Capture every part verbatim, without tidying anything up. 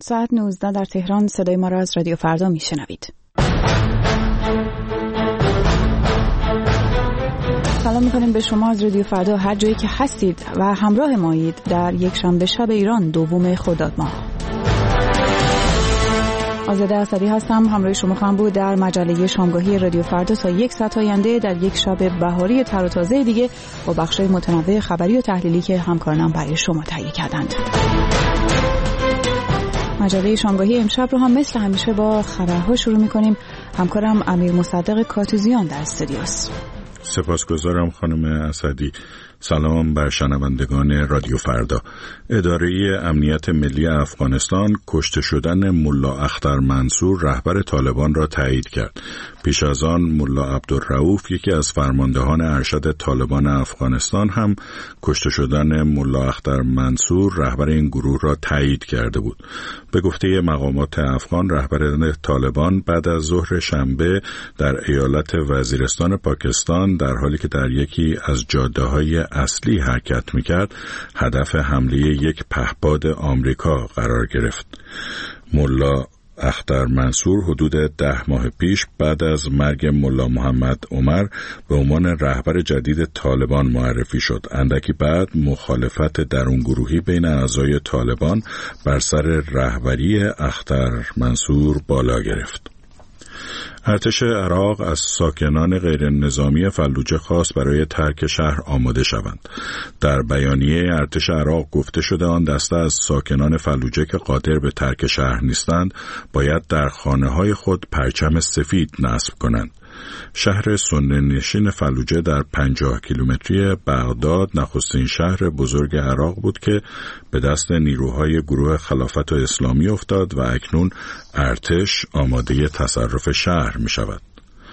ساعت نوزده در تهران. صدای ما را از رادیو فردا میشنوید. سلام میکنیم به شما از رادیو فردا هر جایی که هستید و همراه مایید در یک شنبه شب ایران دوم خرداد ماه. آزاده اسدی هستم، همراه شما خواهم بود در مجله شامگاهی رادیو فردا تا یک ساعت آینده در یک شب بهاری تر و تازه دیگه با بخش‌های متنوع خبری و تحلیلی که همکارانم برای شما تهیه کردند. مجله شامگاهی امشب رو هم مثل همیشه با خبرها شروع می‌کنیم. همکارم امیر مصدق کاتوزیان در استودیوست. سپاسگزارم خانم اسدی. سلام بر شنوندگان رادیو فردا. اداره امنیت ملی افغانستان کشته شدن ملا اختر منصور رهبر طالبان را تایید کرد. پیش از آن ملا عبدالرؤوف یکی از فرماندهان ارشد طالبان افغانستان هم کشته شدن ملا اختر منصور رهبر این گروه را تایید کرده بود. به گفته مقامات افغان، رهبر طالبان بعد از ظهر شنبه در ایالت وزیرستان پاکستان در حالی که در یکی از جاده‌های اصلی حرکت میکرد هدف حمله یک پهپاد آمریکا قرار گرفت. ملا اختر منصور حدود ده ماه پیش بعد از مرگ ملا محمد عمر به عنوان رهبر جدید طالبان معرفی شد. اندکی بعد مخالفت درونگروهی بین اعضای طالبان بر سر رهبری اختر منصور بالا گرفت. ارتش عراق از ساکنان غیر نظامی فلوجه خواست برای ترک شهر آماده شوند. در بیانیه ارتش عراق گفته شده آن دسته از ساکنان فلوجه که قادر به ترک شهر نیستند باید در خانه‌های خود پرچم سفید نصب کنند. شهر سنی نشین فلوجه در پنجاه کیلومتری بغداد نخستین شهر بزرگ عراق بود که به دست نیروهای گروه خلافت اسلامی افتاد و اکنون ارتش آماده تصرف شهر می شود.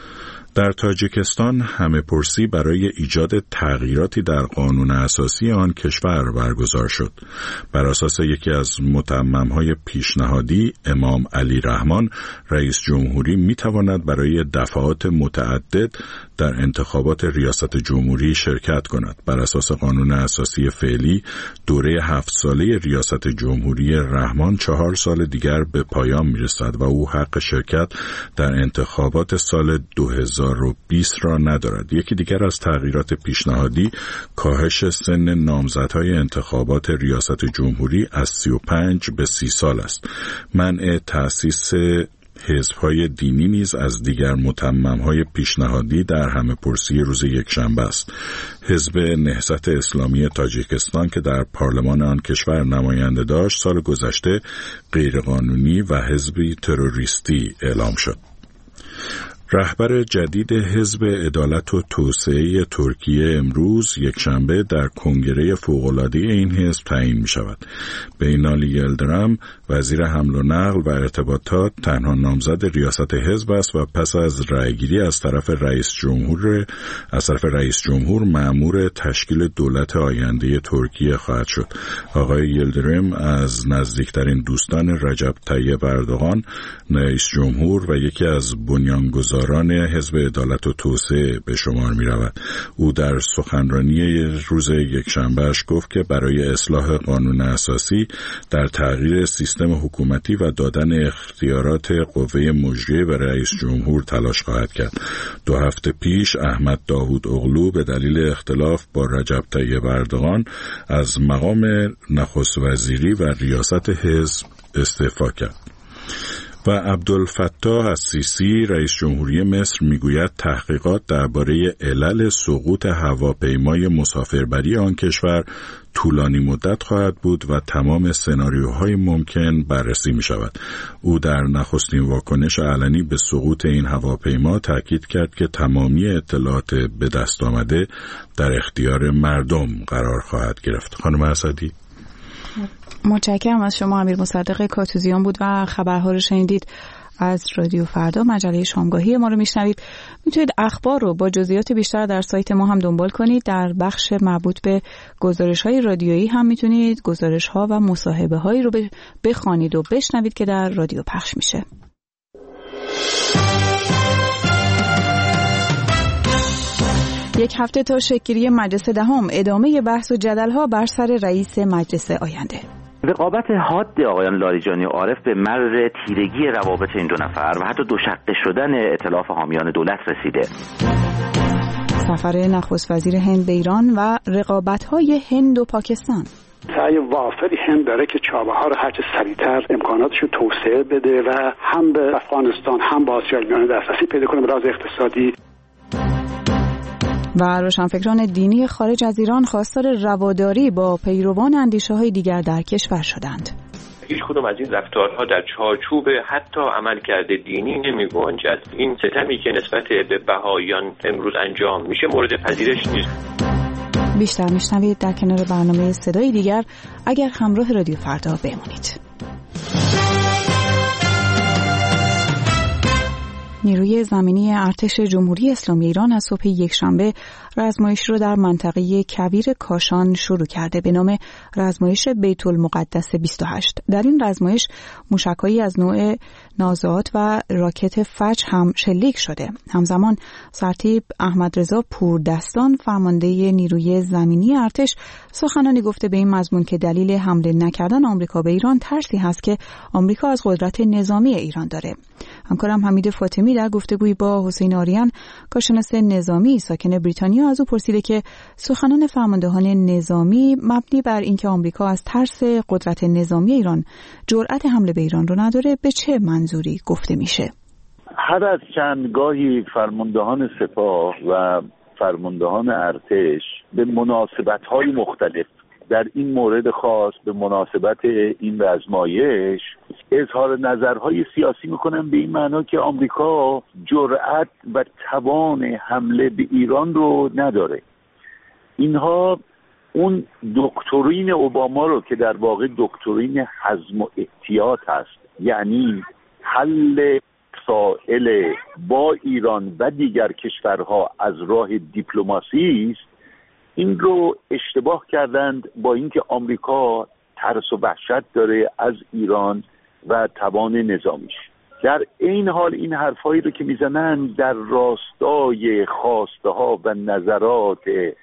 در تاجیکستان همه پرسی برای ایجاد تغییراتی در قانون اساسی آن کشور برگزار شد. بر اساس یکی از متمم‌های پیشنهادی، امام علی رحمان رئیس جمهوری می‌تواند برای دفعات متعدد در انتخابات ریاست جمهوری شرکت کند. بر اساس قانون اساسی فعلی، دوره هفت ساله ریاست جمهوری رحمان چهار سال دیگر به پایان می‌رسد و او حق شرکت در انتخابات سال دو هزار و بیست را ندارد. یکی دیگر از تغییرات پیشنهادی کاهش سن نامزدهای انتخابات ریاست جمهوری از سی و پنج به سی سال است. منع تأسیس حزب‌های دینی نیز از دیگر متمم‌های پیشنهادی در همه پرسی روز یکشنبه است. حزب نهضت اسلامی تاجیکستان که در پارلمان آن کشور نماینده داشت، سال گذشته غیرقانونی و حزبی تروریستی اعلام شد. رهبر جدید حزب عدالت و توسعه ترکیه امروز یکشنبه در کنگره فوق‌العاده این حزب تعیین می شود. بینالی یلدرم وزیر حمل و نقل و ارتباطات تنها نامزد ریاست حزب است و پس از رأیگیری از طرف رئیس جمهور از طرف رئیس جمهور مأمور تشکیل دولت آینده ترکیه خواهد شد. آقای یلدرم از نزدیکترین دوستان رجب طیب اردوغان رئیس جمهور و یکی از بنیانگذاران ران حزب عدالت و توسعه به شمار می رود. او در سخنرانی روز یکشنبهش گفت که برای اصلاح قانون اساسی در تغییر سیستم حکومتی و دادن اختیارات قوه مجریه به رئیس جمهور تلاش خواهد کرد. دو هفته پیش احمد داوود اغلو به دلیل اختلاف با رجب طیب اردوغان از مقام نخست وزیری و ریاست حزب استعفا کرد. و عبدالفتاح السیسی رئیس جمهوری مصر میگوید تحقیقات درباره علل سقوط هواپیمای مسافربری آن کشور طولانی مدت خواهد بود و تمام سناریوهای ممکن بررسی می شود. او در نخستین واکنش علنی به سقوط این هواپیما تاکید کرد که تمامی اطلاعات به دست آمده در اختیار مردم قرار خواهد گرفت. خانم اسدی. متشکرم از شما. امیر مصدق کاتوزیان بود و خبرها رو شنیدید از رادیو فردا. مجله شامگاهی ما رو میشنوید. میتونید اخبار رو با جزئیات بیشتر در سایت ما هم دنبال کنید. در بخش مربوط به گزارش‌های رادیویی هم میتونید گزارش‌ها و مصاحبه‌هایی رو بخوانید و بشنوید که در رادیو پخش میشه. یک هفته تا شکل‌گیری مجلس دهم، ادامه بحث و جدل‌ها بر سر رئیس مجلس آینده. رقابت حاد آقایان لاریجانی و عارف به مرز تیرگی روابط این دو نفر و حتی دوشقه شدن ائتلاف حامیان دولت رسیده. سفر نخست وزیر هند به ایران و رقابت‌های هند و پاکستان. سعی وافری هند داره که چابهار هرچه سریعتر امکاناتش رو توسعه بده و هم به افغانستان هم به آسیای میانه دسترسی پیدا کنه به لحاظ اقتصادی. و روشنفکران دینی خارج از ایران خواستار رواداری با پیروان اندیشه‌های دیگر در کشور شدند. هیچ کدوم از این رفتارها در چارچوب حتی عملکرد دینی نمی‌گنجد. این ستمی که نسبت به بهائیان امروز انجام میشه مورد پذیرش نیست. بیشتر میشنوید در کنار برنامه صدای دیگر اگر همراه رادیو فردا بمونید. نیروی زمینی ارتش جمهوری اسلامی ایران از صبح یکشنبه رزمایش را در منطقه کویر کاشان شروع کرده به نام رزمایش بیت المقدس بیست و هشت. در این رزمایش موشک‌هایی از نوع نازات و راکت فجر هم شلیک شده. همزمان سرتیپ احمد رضا پوردستان فرمانده نیروی زمینی ارتش سخنانی گفته به این مضمون که دلیل حمله نکردن آمریکا به ایران ترسی هست که آمریکا از قدرت نظامی ایران داره. همکارم حمید فاطمی در گفتگویی با حسین آریان کارشناس نظامی ساکن بریتانیا از او پرسیده که سخنان فرماندهان نظامی مبنی بر اینکه آمریکا از ترس قدرت نظامی ایران جرأت حمله به ایران رو نداره به چه منظوری گفته میشه؟ هر از چندگاهی فرماندهان سپاه و فرماندهان ارتش به مناسبت‌های مختلف در این مورد خاص به مناسبت این رزمایش اظهار نظرهای سیاسی میکنن به این معنا که آمریکا جرأت و توان حمله به ایران رو نداره. اینها اون دکترین اوباما رو که در واقع دکترین حزم و احتیاط هست، یعنی حل مسائل با ایران و دیگر کشورها از راه دیپلماسی است، این رو اشتباه کردند با اینکه آمریکا ترس و وحشت داره از ایران و توان نظامیش. در این حال این حرفایی رو که میزنن در راستای خواسته ها و نظرات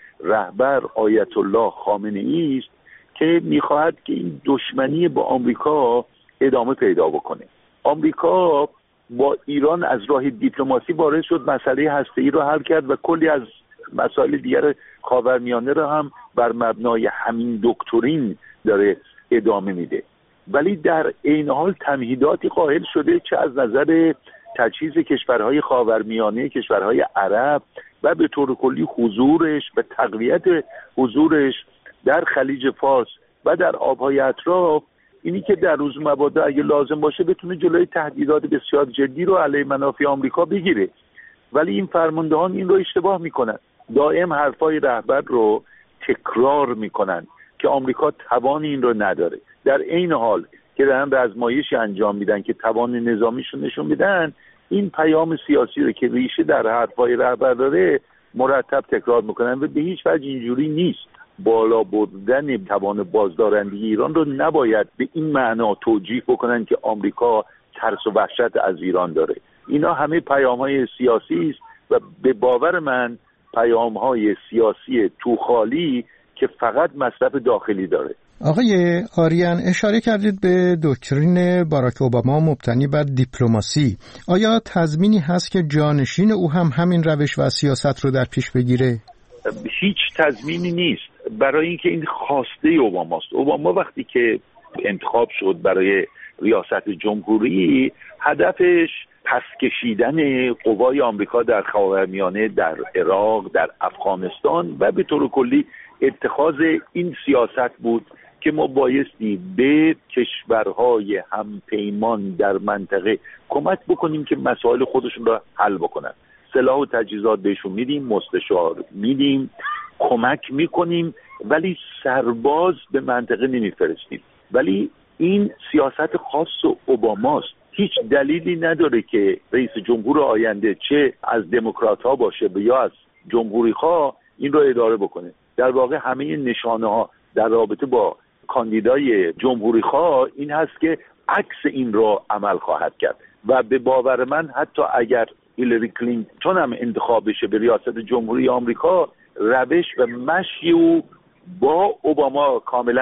رهبر آیت الله خامنه ای است که میخواهد که این دشمنی با آمریکا ادامه پیدا بکنه. آمریکا با ایران از راه دیپلماسی وارد شد، مسئله هسته‌ای رو حل کرد و کلی از مسائل دیگر خاورمیانه رو هم بر مبنای همین دکترین داره ادامه میده. ولی در این حال تمهیداتی قائل شده، چه از نظر تجهیز کشورهای خاورمیانه، کشورهای عرب و به طور کلی حضورش و تقویت حضورش در خلیج فارس و در آبهای اطراف، اینی که در روز مبادا اگه لازم باشه بتونه جلوی تهدیدات بسیار جدی رو علیه منافع آمریکا بگیره. ولی این فرماندهان این رو اشتباه میکنن، دائم حرفای رهبر رو تکرار میکنن که آمریکا توان این رو نداره، در این حال که دارن رزمایشی انجام میدن که توان نظامیشون نشون میدن. این پیام سیاسی رو که ریشه در حرفای رهبر داره مرتب تکرار میکنن و به هیچ وجه اینجوری نیست. بالا بردن توان بازدارندگی ایران رو نباید به این معنا توجیه بکنن که آمریکا ترس و وحشت از ایران داره. اینا همه پیام‌های سیاسی است و به باور من پیام‌های سیاسی توخالی که فقط مصرف داخلی داره. آقای آریان، اشاره کردید به دکترین باراک اوباما مبتنی بر دیپلماسی. آیا تضمینی هست که جانشین او هم همین روش و سیاست رو در پیش بگیره؟ هیچ تضمینی نیست، برای اینکه این خواسته اوباماست. اوباما وقتی که انتخاب شد برای ریاست جمهوری، هدفش پس کشیدن قوای آمریکا در خاورمیانه، در عراق، در افغانستان و به طور کلی اتخاذ این سیاست بود که ما بایستی به کشورهای همپیمان در منطقه کمک بکنیم که مسائل خودشون را حل بکنن. سلاح و تجهیزات بهشون میدیم، مستشار میدیم، کمک میکنیم، ولی سرباز به منطقه نمیفرستیم. ولی این سیاست خاص اوباماست. هیچ دلیلی نداره که رئیس جمهور آینده چه از دموکرات ها باشه یا از جمهوری خواه این رو اداره بکنه. در واقع همه نشانه ها در رابطه با کاندیدای جمهوری خواه این هست که عکس این رو عمل خواهد کرد و به باور من حتی اگر هیلاری کلینتون هم انتخاب بشه به ریاست جمهوری آمریکا، روش و مشی او با اوباما کاملا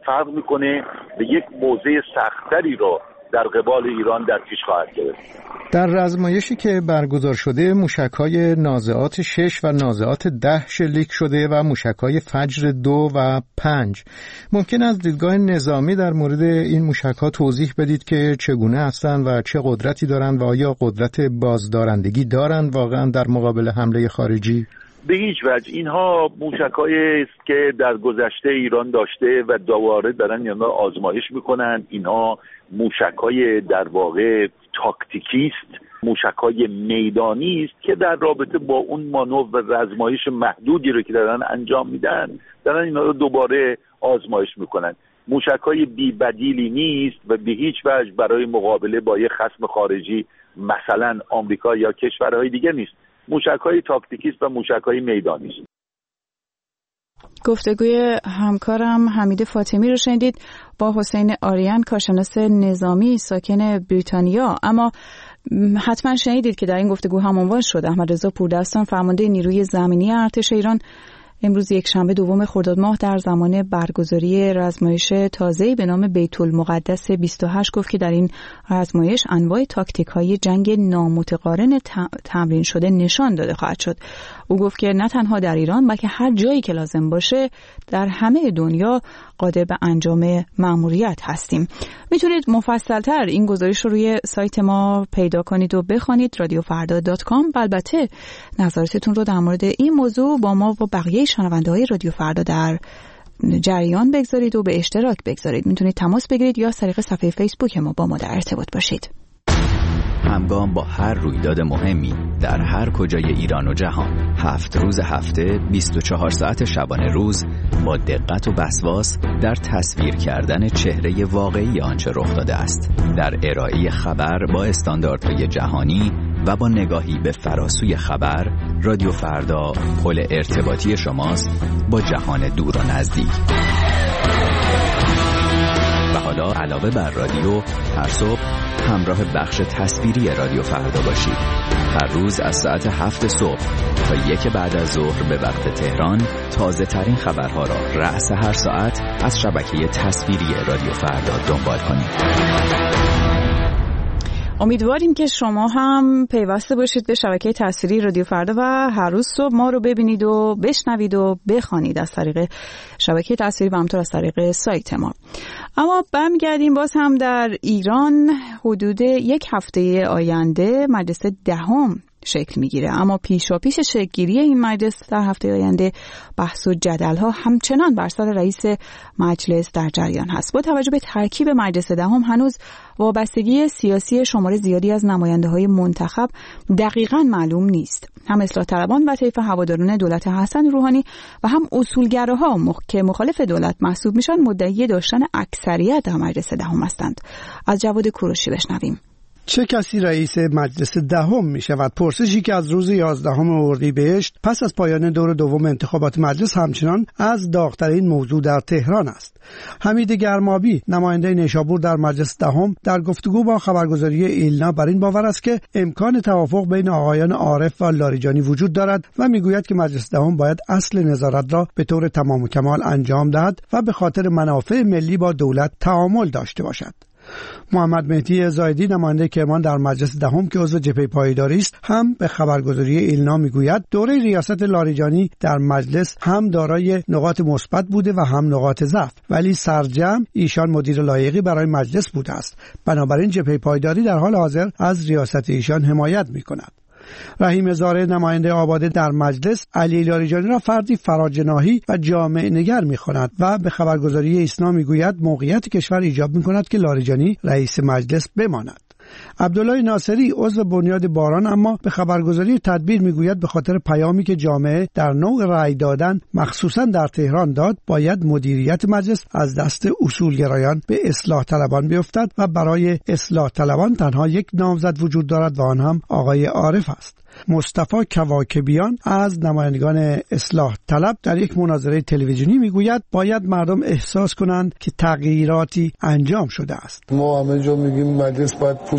فرق میکنه، به یک موضع سختری رو در قبال ایران در پیش خواهد گرفت. در رزمایشی که برگزار شده موشک‌های نازعات شش و نازعات ده شلیک شده و موشک‌های فجر دو و پنج. ممکن از دیدگاه نظامی در مورد این موشک‌ها توضیح بدید که چگونه هستند و چه قدرتی دارند و آیا قدرت بازدارندگی دارند واقعا در مقابل حمله خارجی؟ به هیچ وجه. اینها موشک‌هایی است که در گذشته ایران داشته و دوباره دارن اینا آزمایش میکنن. اینها موشک‌های در واقع تاکتیکی است، موشک‌های میدانی است که در رابطه با اون مانور و آزمایش محدودی رو که دارن انجام میدن دارن اینا رو دوباره آزمایش میکنن. موشک‌های بی بدیلی نیست و به هیچ وجه برای مقابله با یک خصم خارجی مثلا آمریکا یا کشورهای دیگه نیست. موشک‌های تاکتیکی است و موشک‌های میدانی است. گفتگوی همکارم حمید فاطمی رو شنیدید با حسین آریان، کارشناس نظامی ساکن بریتانیا. اما حتما شنیدید که در این گفتگو هم عنوان شد احمد رضا پوردستان فرمانده نیروی زمینی ارتش ایران امروز یک شنبه دوم خرداد ماه در زمان برگزاری رزمایش تازه‌ای به نام بیت المقدس بیست و هشت گفت که در این رزمایش انواع تاکتیک‌های جنگ نامتقارن تمرین شده نشان داده خواهد شد. او گفت که نه تنها در ایران بلکه هر جایی که لازم باشه در همه دنیا قادر به انجام مأموریت هستیم. میتونید مفصل‌تر این گزارش رو روی سایت ما پیدا کنید و بخوانید رادیو فردا دات کام. البته نظراتتون رو در مورد این موضوع با ما و بقیه شنونده‌های رادیو فردا در جریان بگذارید و به اشتراک بگذارید. میتونید تماس بگیرید یا از طریق صفحه فیسبوک ما با ما در ارتباط باشید. همگام با هر رویداد مهمی در هر کجای ایران و جهان، هفت روز هفته، بیست و چهار ساعت شبانه روز، با دقت و وسواس در تصویر کردن چهره واقعی آنچه رخ داده است، در ارائه خبر با استانداردهای جهانی و با نگاهی به فراسوی خبر. رادیو فردا پل ارتباطی شماست با جهان دور و نزدیک. و حالا علاوه بر رادیو، هر صبح همراه بخش تصویری رادیو فردا باشید. هر روز از ساعت هفت صبح تا یک بعد از ظهر به وقت تهران تازه ترین خبرها را رأس هر ساعت از شبکه تصویری رادیو فردا دنبال کنید. امیدواریم که شما هم پیوسته باشید به شبکه تصویری رادیو فردا و هر روز صبح ما رو ببینید و بشنوید و بخوانید از طریق شبکه تصویری و همینطور از طریق سایت ما. اما برمیگردیم باز هم در ایران. حدود یک هفته آینده مجلس دهم شکل میگیره، اما پیشا پیش شکل‌گیری این مجلس در هفته آینده بحث و جدل‌ها همچنان بر سر رئیس مجلس در جریان هست. با توجه به ترکیب مجلس دهم هنوز وابستگی سیاسی شمار زیادی از نماینده‌های منتخب دقیقاً معلوم نیست. هم اصلاح طلبان و طیف هواداران دولت حسن روحانی و هم اصولگراها مخ... که مخالف دولت محسوب میشن مدعی داشتن اکثریت در مجلس دهم هستند. از جواد کوروشی بشنویم. چه کسی رئیس مجلس دهم می شود؟ پرسشی که از روز یازدهم اردیبهشت پس از پایان دور دوم انتخابات مجلس همچنان از داغ‌ترین موضوع در تهران است. حمید گرمابی، نماینده نیشابور در مجلس دهم، در گفتگو با خبرگزاری ایلنا بر این باور است که امکان توافق بین آقایان عارف و لاریجانی وجود دارد و میگوید که مجلس دهم باید اصل نظارت را به طور تمام و کمال انجام دهد و به خاطر منافع ملی با دولت تعامل داشته باشد. محمد مهدی زاهدی، نماینده کرمان در مجلس دهم که عضو جبهه پایداری است، هم به خبرگزاری ایلنا میگوید دوره ریاست لاریجانی در مجلس هم دارای نقاط مثبت بوده و هم نقاط ضعف، ولی سرجم ایشان مدیر لایقی برای مجلس بوده است. بنابراین جبهه پایداری در حال حاضر از ریاست ایشان حمایت میکند. رحیم زاره، نماینده آباده در مجلس، علی لاریجانی را فردی فراجناحی و جامعه نگر می‌خواند و به خبرگزاری ایسنا میگوید موقعیت کشور ایجاب می‌کند که لاریجانی رئیس مجلس بماند. عبدالله ناصری، عضو بنیاد باران، اما به خبرگزاری تدبیر میگوید به خاطر پیامی که جامعه در نوع رأی دادن مخصوصا در تهران داد، باید مدیریت مجلس از دست اصولگرایان به اصلاح طلبان بیفتد و برای اصلاح طلبان تنها یک نامزد وجود دارد و آن هم آقای عارف است. مصطفی کواکبیان از نمایندگان اصلاح طلب در یک مناظره تلویزیونی میگوید باید مردم احساس کنند که تغییراتی انجام شده است. ما همه جا میگیم مجلس باید پوست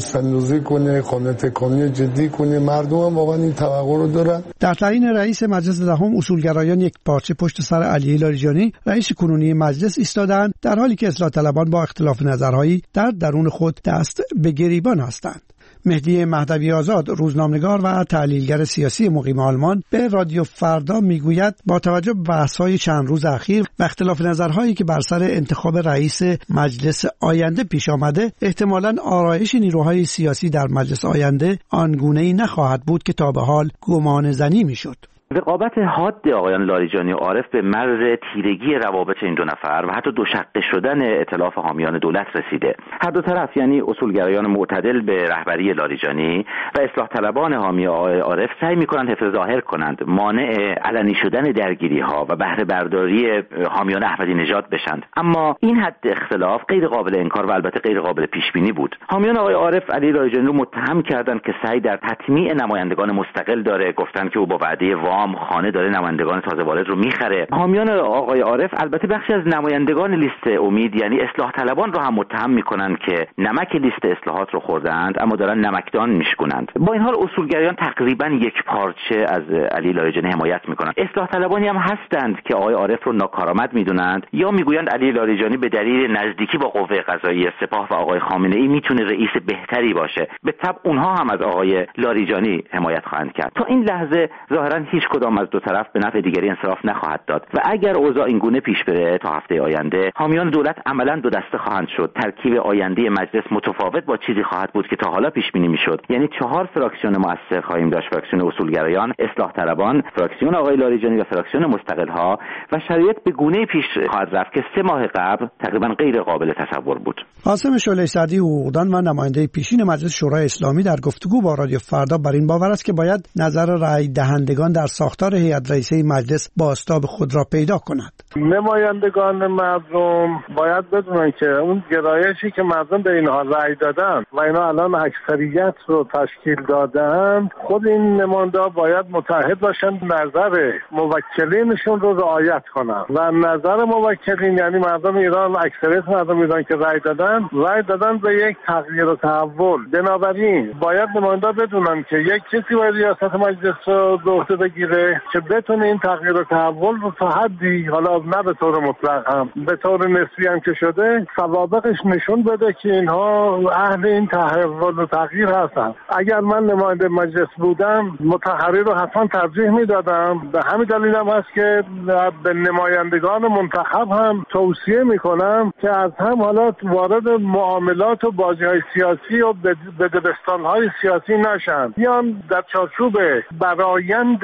سلوزی کنه، خانه تکانی جدی کنه. مردم هم واقعا این توقع رو دارن. در تعیین رئیس مجلس دهم اصولگرایان یک پارچه پشت سر علی لاریجانی رئیس کنونی مجلس ایستادند، در حالی که اصلاح طلبان با اختلاف نظرهایی در درون خود دست به گریبان هستند. مهدی مهدوی آزاد، روزنامه‌نگار و تحلیلگر سیاسی مقیم آلمان، به رادیو فردا میگوید با توجه به بحث‌های چند روز اخیر و اختلاف نظرهایی که بر سر انتخاب رئیس مجلس آینده پیش آمده، احتمالاً آرایش نیروهای سیاسی در مجلس آینده آنگونه‌ای نخواهد بود که تا به حال گمانه‌زنی میشد. رقابت حاد آقایان لاریجانی و عارف به مرز تیرگی روابط این دو نفر و حتی دوشقه شدن ائتلاف حامیان دولت رسیده. هر دو طرف، یعنی اصولگرایان معتدل به رهبری لاریجانی و اصلاح طلبان حامی آقای عارف، سعی می‌کنند حفظ ظاهر کنند، مانع علنی شدن درگیری‌ها و بهره برداری حامیان احمدی نژاد بشند. اما این حد اختلاف غیر قابل انکار و البته غیر قابل پیش بینی بود. حامیان آقای عارف علی لاریجانی رو متهم کردند که سعی در تطمیع نمایندگان مستقل داره، گفتند که او با وعده وام خانه داره نمایندگان تازه وارد رو میخره. حامیان آقای عارف البته بخشی از نمایندگان لیست امید یعنی اصلاح طلبان رو هم متهم میکنن که نمک لیست اصلاحات رو خوردند اما دارن نمکدان میشکنند. با این حال اصولگرایان تقریبا یک پارچه از علی لاریجانی حمایت میکنند. اصلاح طلبانی هم هستند که آقای عارف رو ناکارآمد میدونند یا میگویند علی لاریجانی به دلیل نزدیکی با قوه قضاییه، سپاه و آقای خامنه ای میتونه رئیس بهتری باشه. به طبع اونها هم از آقای لاریجانی حمایت خواهند کرد. تا این لحظه ظاهرا هیچ کدام از دو طرف به نفع دیگری انصراف نخواهد داد و اگر اوضاع این گونه پیش بره تا هفته آینده، حامیان دولت عملاً دو دسته خواهند شد. ترکیب آینده مجلس متفاوت با چیزی خواهد بود که تا حالا پیش بینی میشد، یعنی چهار فراکسیون مؤثر خواهیم داشت: فراکسیون اصولگرایان، اصلاح طلبان، فراکسیون آقای لاریجانی و فراکسیون مستقل‌ها، و شرایط به گونه‌ای پیش خواهد رفت که سه ماه قبل تقریباً غیر قابل تصور بود. قاسم شعله سعدی، حقوقدان و نماینده پیشین مجلس شورای اسلامی، در گفتگو با رادیو فردا بر این باور است که باید نظر رأی دهندگان در ساختار هیئت رئیسه مجلس بازتاب خود را پیدا کند. نمایندگان مردم باید بدونن که اون گرایشی که مردم به اینها رأی دادن و اینا الان اکثریت رو تشکیل دادن، خود این نماینده باید متحد باشن، نظر موکلینشون رو رعایت کنن و نظر موکلین یعنی مردم ایران، اکثریت مردم ایران که رأی دادن رأی دادن به یک تغییر و تحول. بنابراین باید نماینده بدونن که یک کسی باید ریاست مجلس رو به عهده بگیره که بتونه این تغییر و تحول رو تا حدی، حالا نه به طور مطلق هم، به طور نسبی هم که شده، سوابقش نشون بده که اینها اهل این تحول و تغییر هستن. اگر من نماینده مجلس بودم، متحری رو حتما ترجیح میدادم. به همین دلیل هم هست که به نمایندگان منتخب هم توصیه میکنم که از هم حالات وارد معاملات و بازی‌های سیاسی و به دبستان‌های سیاسی نشن، بیان در چارچوب برآیند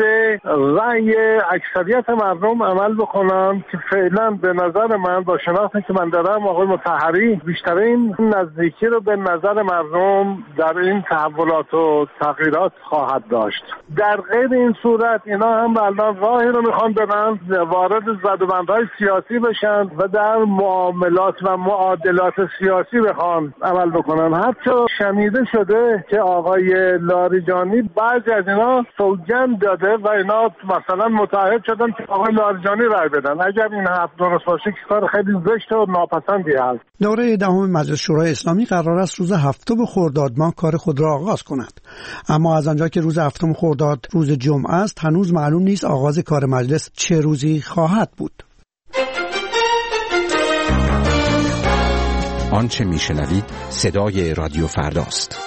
رأی اکثریت مردم عمل بکنن که فعلا به نظر من، با شناختی که من دارم، آقای مطهری بیشترین نزدیکی رو به نظر مردم در این تحولات و تغییرات خواهد داشت. در غیر این صورت اینا هم الان راهی رو میخوان برن وارد زدوبندهای سیاسی بشن و در معاملات و معادلات سیاسی بخوان عمل بکنن. حتی شنیده شده که آقای لاریجانی بعضی از اینا سوگند داده و اینا مثلا متعهد شدن که آقای لاریجانی رای بدن. اگر این حرف درست باشه که کار خیلی زشت و ناپسندی هست. دوره دهم مجلس شورای اسلامی قرار است روز هفتم خرداد ماه کار خود را آغاز کند، اما از آنجا که روز هفتم خرداد روز جمعه است، هنوز معلوم نیست آغاز کار مجلس چه روزی خواهد بود. آنچه میشنوید صدای رادیو فرداست.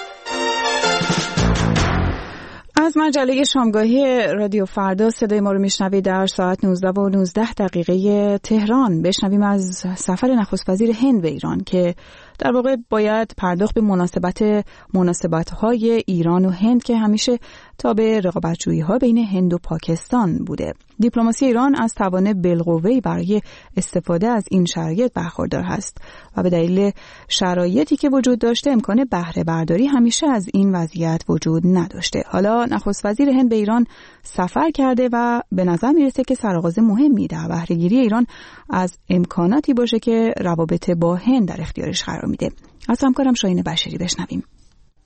از مجله شامگاهی رادیو فردا صدای ما رو میشنوید در ساعت نوزده و نوزده دقیقه تهران. بشنویم از سفر نخست وزیر هند به ایران که در واقع باید پرداخت به مناسبت مناسبت‌های ایران و هند که همیشه تابع رقابت‌جویی‌ها بین هند و پاکستان بوده. دیپلماسی ایران از توان بالقوه‌ای برای استفاده از این شرایط برخوردار هست و به دلیل شرایطی که وجود داشته امکان بهره برداری همیشه از این وضعیت وجود نداشته. حالا نخست وزیر هند به ایران سفر کرده و به نظر میرسه که سرآغاز مهمی در بهره‌گیری ایران از امکاناتی باشه که روابط با هند در اختیارش قرار میده. از همکارم شاهین بشری بشنویم.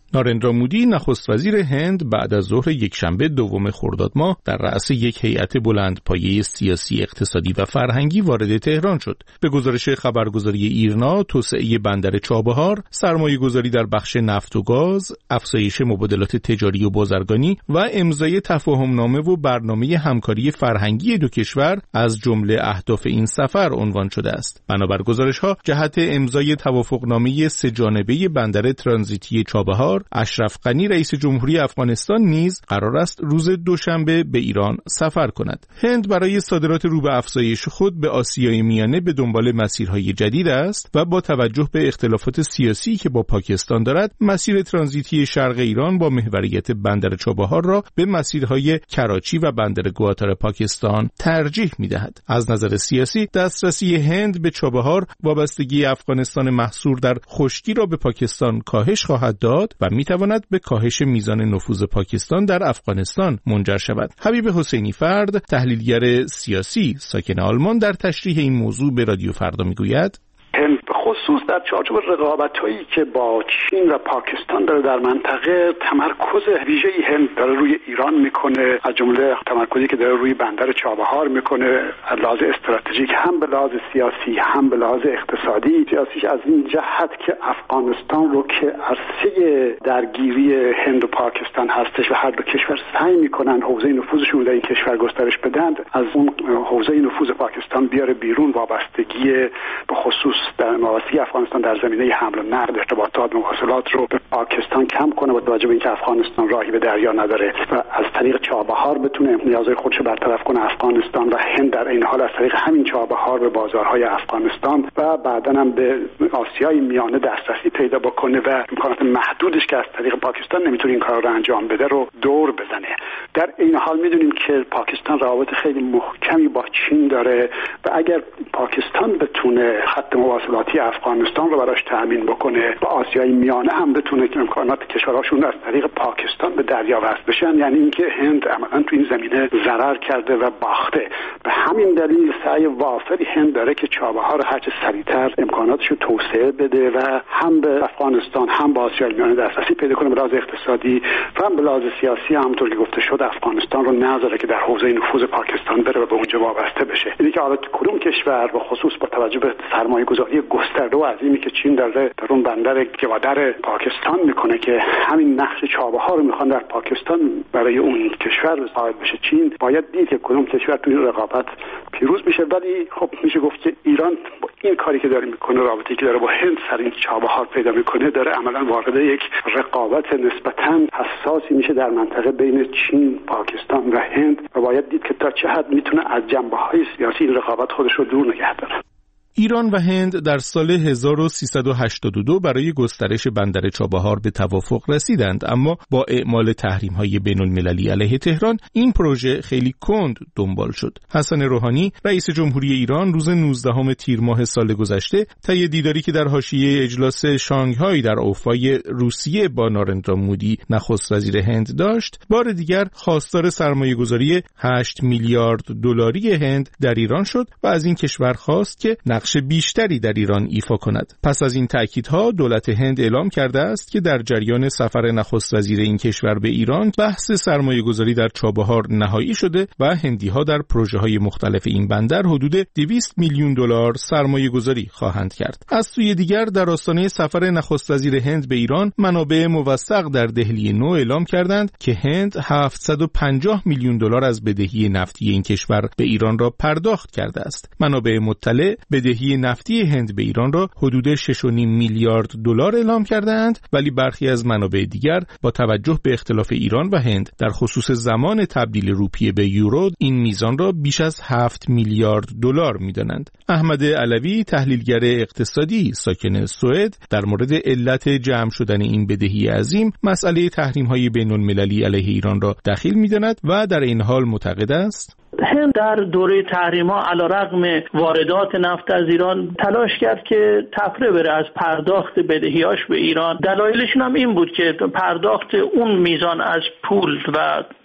نارندرا مودی نخست وزیر هند بعد از ظهر یکشنبه دوم خرداد ماه در رأس یک هیئت بلندپایه سیاسی، اقتصادی و فرهنگی وارد تهران شد. به گزارش خبرگزاری ایرنا، توسعه بندر چابهار، سرمایه‌گذاری در بخش نفت و گاز، افزایش مبادلات تجاری و بازرگانی و امضای تفاهمنامه و برنامه همکاری فرهنگی دو کشور از جمله اهداف این سفر عنوان شده است. بنابر گزارش‌ها جهت امضای توافقنامه سه جانبه بندر ترانزیتی چابهار، اشرف غنی رئیس جمهوری افغانستان نیز قرار است روز دوشنبه به ایران سفر کند. هند برای صادرات رو به افزایش خود به آسیای میانه به دنبال مسیرهای جدید است و با توجه به اختلافات سیاسی که با پاکستان دارد، مسیر ترانزیتی شرق ایران با محوریت بندر چابهار را به مسیرهای کراچی و بندر گواتار پاکستان ترجیح می‌دهد. از نظر سیاسی، دسترسی هند به چابهار وابستگی افغانستان محصور در خشکی را به پاکستان کاهش خواهد داد و می‌تواند به کاهش میزان نفوذ پاکستان در افغانستان منجر شود. حبیب حسینی فرد، تحلیلگر سیاسی ساکن آلمان، در تشریح این موضوع به رادیو فردا میگوید: هند خصوص در چارچوب رقابت‌هایی که با چین و پاکستان داره در منطقه، تمرکز ویژه‌ای هند داره روی ایران میکنه، از جمله تمرکزی که داره روی بندر چابهار میکنه، از لحاظ استراتژیک هم به لحاظ سیاسی هم به لحاظ اقتصادی. سیاسیش از این جهت که افغانستان رو که عرصه درگیری هند و پاکستان هستش و هر دو کشور سعی میکنن حوزه نفوذشون در این کشور گسترش بدن، از اون حوزه نفوذ پاکستان بیاره بیرون، وابستگی به خصوص در وابستگی افغانستان در زمینه حمل و نقل، ارتباطات، مواصلات رو به پاکستان کم کنه با توجه به اینکه افغانستان راهی به دریا نداره و از طریق چابهار بتونه نیازهای خودش برطرف کنه افغانستان، و هند در این حال از طریق همین چابهار به بازارهای افغانستان و بعداً هم به آسیای میانه دسترسی پیدا بکنه و امکانات محدودش که از طریق پاکستان نمیتونه این کار رو انجام بده رو دور بزنه. در این حال میدونیم که پاکستان روابط خیلی محکمی با چین داره و اگر پاکستان بتونه خط مواصلاتی افغانستان رو براش تأمین بکنه و آسیای میانه هم بتونه که امکانات کشورهاشون از طریق پاکستان به دریا وصل بشن، یعنی اینکه هند عملاً تو این زمینه ضرر کرده و باخته. به همین دلیل سعی وافری هند داره که چابهار هر چه سریعتر امکاناتش رو توسعه بده و هم به افغانستان هم به آسیای میانه دسترسی پیدا کنه به لحاظ اقتصادی و هم به لحاظ سیاسی. همونطور که گفته شد افغانستان رو نذاره که در حوزه نفوذ پاکستان بره و به اونجا وابسته بشه. اینی که حالا کدوم کشور به خصوص با توجه به سرمایه‌گذاری گسترده و عظیمی که چین داره در اون بندر گوادر پاکستان میکنه که همین نقش چابهار رو میخوان در پاکستان برای اون کشور صاحب بشه چین، باید دید که کدوم کشور توی رقابت پیروز میشه. ولی خب میشه گفت که ایران با این کاری که داره میکنه، رابطه‌ای که داره با هند سر این چابهار پیدا میکنه، داره عملاً وارد یک رقابت نسبتاً حساسی میشه در منطقه بین چین، پاکستان و هند و باید دید که تا چه حد میتونه از جنبه‌های سیاسی این رقابت خودش رو دور نگه داره. ایران و هند در سال هزار و سیصد و هشتاد و دو برای گسترش بندر چابهار به توافق رسیدند، اما با اعمال تحریم‌های بین‌المللی علیه تهران این پروژه خیلی کند دنبال شد. حسن روحانی رئیس جمهوری ایران روز نوزدهم تیر ماه سال گذشته طی دیداری که در حاشیه اجلاس شانگهای در اوفای روسیه با نارندرا مودی نخست وزیر هند داشت، بار دیگر خواستار سرمایه‌گذاری هشت میلیارد دلاری هند در ایران شد و از این کشور خواست که نقش بیشتری در ایران ایفا کند. پس از این تأکیدها دولت هند اعلام کرده است که در جریان سفر نخست وزیر این کشور به ایران بحث سرمایه‌گذاری در چابهار نهایی شده و هندی‌ها در پروژه‌های مختلف این بندر حدود دویست میلیون دلار سرمایه‌گذاری خواهند کرد. از سوی دیگر در آستانه سفر نخست وزیر هند به ایران، منابع موثق در دهلی نو اعلام کردند که هند هفتصد و پنجاه میلیون دلار از بدهی نفتی این کشور به ایران را پرداخت کرده است. منابع مطلع بدهی نفتی هند به ایران را حدود شش و نیم میلیارد دلار اعلام کردند، ولی برخی از منابع دیگر با توجه به اختلاف ایران و هند در خصوص زمان تبدیل روپیه به یورو این میزان را بیش از هفت میلیارد دلار می‌دانند. احمد علوی تحلیلگر اقتصادی ساکن سوئد در مورد علت جمع شدن این بدهی عظیم مسئله تحریم‌های بین‌المللی علیه ایران را دخیل می‌داند و در این حال معتقد است هند در دوره تحریم‌ها علیرغم واردات نفت از ایران تلاش کرد که تفره بره از پرداخت بدهیاش به ایران. دلایلشون هم این بود که پرداخت اون میزان از پول و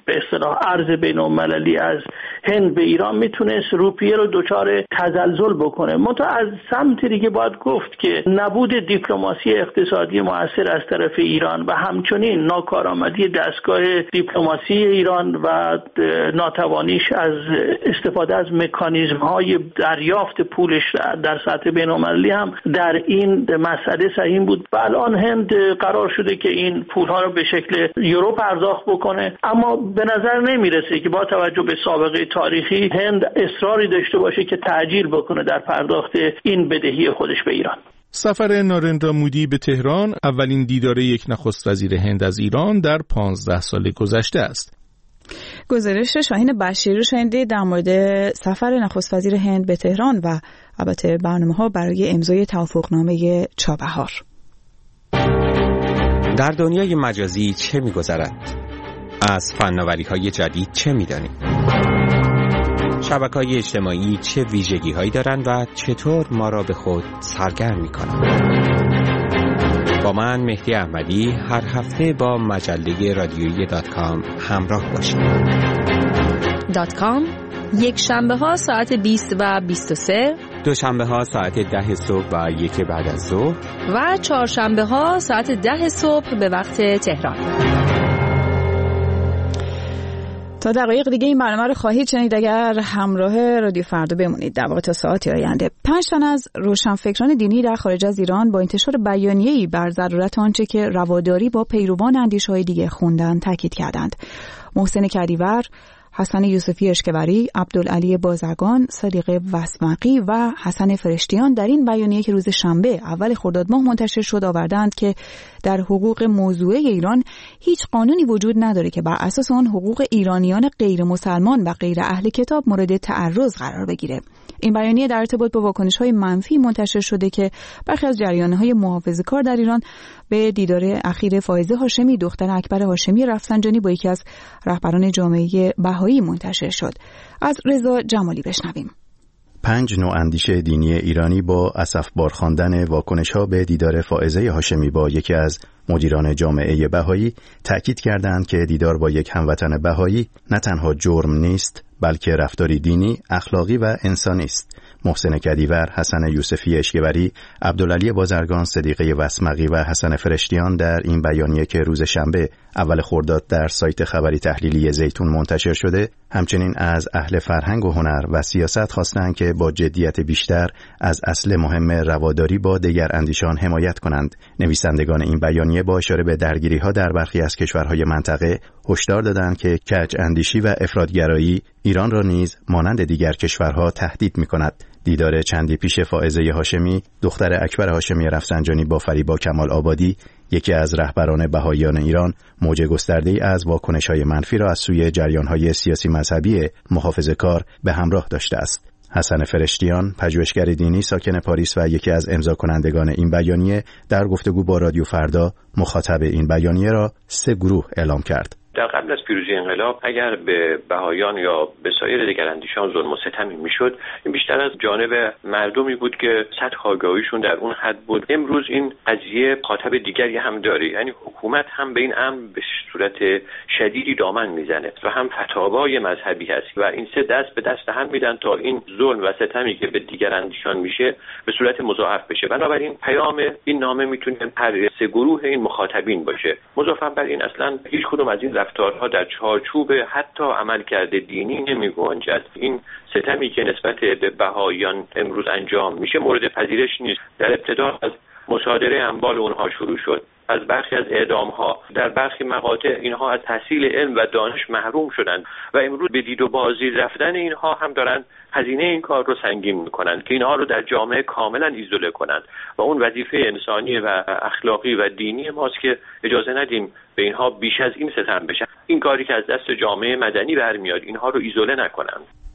به اصطلاح ارز بین‌المللی از هند به ایران میتونست روپیه رو دچار تزلزل بکنه. منتها از سمت دیگه باید گفت که نبود دیپلماسی اقتصادی مؤثر از طرف ایران و همچنین ناکارآمدی دستگاه دیپلماسی ایران و ناتوانیش از استفاده از مکانیزم‌های دریافت پولش در سطح بین‌المللی هم در این مسئله سهیم بود و الان هند قرار شده که این پول‌ها رو به شکل یورو پرداخت بکنه، اما به نظر نمیرسه که با توجه به سابقه تاریخی هند اصراری داشته باشه که تعجیل بکنه در پرداخت این بدهی خودش به ایران. سفر نارندرا مودی به تهران اولین دیدار یک نخست وزیر هند از ایران در پانزده سال گذشته است. گزارش شاهین بشیر رو شنیدید در مورد سفر نخست وزیر هند به تهران و البته برنامه‌ها برای امضای توافقنامه چابهار. در دنیای مجازی چه می‌گذرد؟ از فناوری‌های جدید چه می‌دانید؟ شبکه‌های اجتماعی چه ویژگی‌هایی دارند و چطور ما را به خود سرگرم می‌کنند؟ با من مهدی احمدی هر هفته با مجله رادیویی دات کام همراه باشید. دات کام یک شنبه ها ساعت بیست و بیست و سه، دو شنبه ها ساعت ده صبح و یک بعد از ظهر و چهارشنبه ها ساعت ده صبح به وقت تهران. تا دقایق دیگه این برنامه رو خواهید شنید اگر همراه رادیو فردا بمونید. در واقع تا ساعتی آینده پنج تن از روشنفکران دینی در خارج از ایران با انتشار بیانیه‌ای بر ضرورت آنچه که رواداری با پیروان اندیشه‌های دیگه خوندن تاکید کردند. محسن کدیور، حسن یوسفی اشکبری، عبدالعلی بازرگان، صدیق وسمقی و حسن فرشتیان در این بیانیه که روز شنبه اول خرداد ماه منتشر شد آوردند که در حقوق موضوعه ایران هیچ قانونی وجود نداره که بر اساس آن حقوق ایرانیان غیر مسلمان و غیر اهل کتاب مورد تعرض قرار بگیره. این بیانیه در ارتباط با واکنش‌های منفی منتشر شده که برخی از جریان‌های محافظه‌کار در ایران به دیدار اخیر فائزه هاشمی دختر اکبر هاشمی رفسنجانی با یکی از رهبران جامعه بهایی منتشر شد. از رضا جمالی بشنویم. پنج نوع اندیشه دینی ایرانی با اسفبار خواندن واکنش‌ها به دیدار فائزه هاشمی با یکی از مدیران جامعه بهایی تأکید کردند که دیدار با یک هموطن بهایی نه تنها جرم نیست بلکه رفتاری دینی، اخلاقی و انسانی است. محسن کدیور، حسن یوسفی اشکبری، عبدالعلی بازرگان، صدیقه وسمقی و حسن فرشتیان در این بیانیه که روز شنبه اول خرداد در سایت خبری تحلیلی زیتون منتشر شده، همچنین از اهل فرهنگ و هنر و سیاست خواستند که با جدیت بیشتر از اصل مهم رواداری با دیگر اندیشان حمایت کنند. نویسندگان این بیانیه با اشاره به درگیری‌ها در برخی از کشورهای منطقه هشدار دادند که کج اندیشی و افراطگرایی ایران را نیز مانند دیگر کشورها تهدید می‌کند. دیدار چندی پیش فائزه هاشمی دختر اکبر هاشمی رفسنجانی با فریبا کمال آبادی، یکی از رهبران بهاییان ایران، موج گسترده‌ای از واکنش‌های منفی را از سوی جریان‌های سیاسی مذهبی محافظه‌کار به همراه داشته است. حسن فرشتیان، پژوهشگر دینی ساکن پاریس و یکی از امضا کنندگان این بیانیه، در گفتگو با رادیو فردا مخاطب این بیانیه را سه گروه اعلام کرد. در قبل از پیروزی انقلاب اگر به بهایان یا به سایر دیگر اندیشان ظلم و ستمی میشد، این بیشتر از جانب مردمی بود که سطح آگاهیشون در اون حد بود. امروز این قضیه خاطب دیگری هم داره، یعنی حکومت هم به این امر به صورت شدیدی دامن میزنه و هم فتاوای مذهبی هست و این سه دست به دست هم میدن تا این ظلم و ستمی که به دیگر اندیشان میشه به صورت مضاعف بشه. بنابراین پیام این نامه میتونه هر سه گروه این مخاطبین باشه. مضافاً بر این اصلا هیچ کدوم از این رفتارها در چارچوب حتی عملکرد دینی نمی‌گنجد. این ستمی که نسبت به بهاییان امروز انجام میشه مورد پذیرش نیست. در ابتدا از مصادره اموال اونها شروع شد، از برخی از اعدام‌ها، در برخی مقاطع اینها از تحصیل علم و دانش محروم شدند و امروز به دید و بازدید رفتن اینها هم دارن هزینه این کار رو سنگین میکنن که اینها رو در جامعه کاملا ایزوله کنند و اون وظیفه انسانی و اخلاقی و دینی ماست که اجازه ندیم به اینها بیش از این ستم بشن. این کاری که از دست جامعه مدنی برمیاد اینها رو ایزوله نکنند.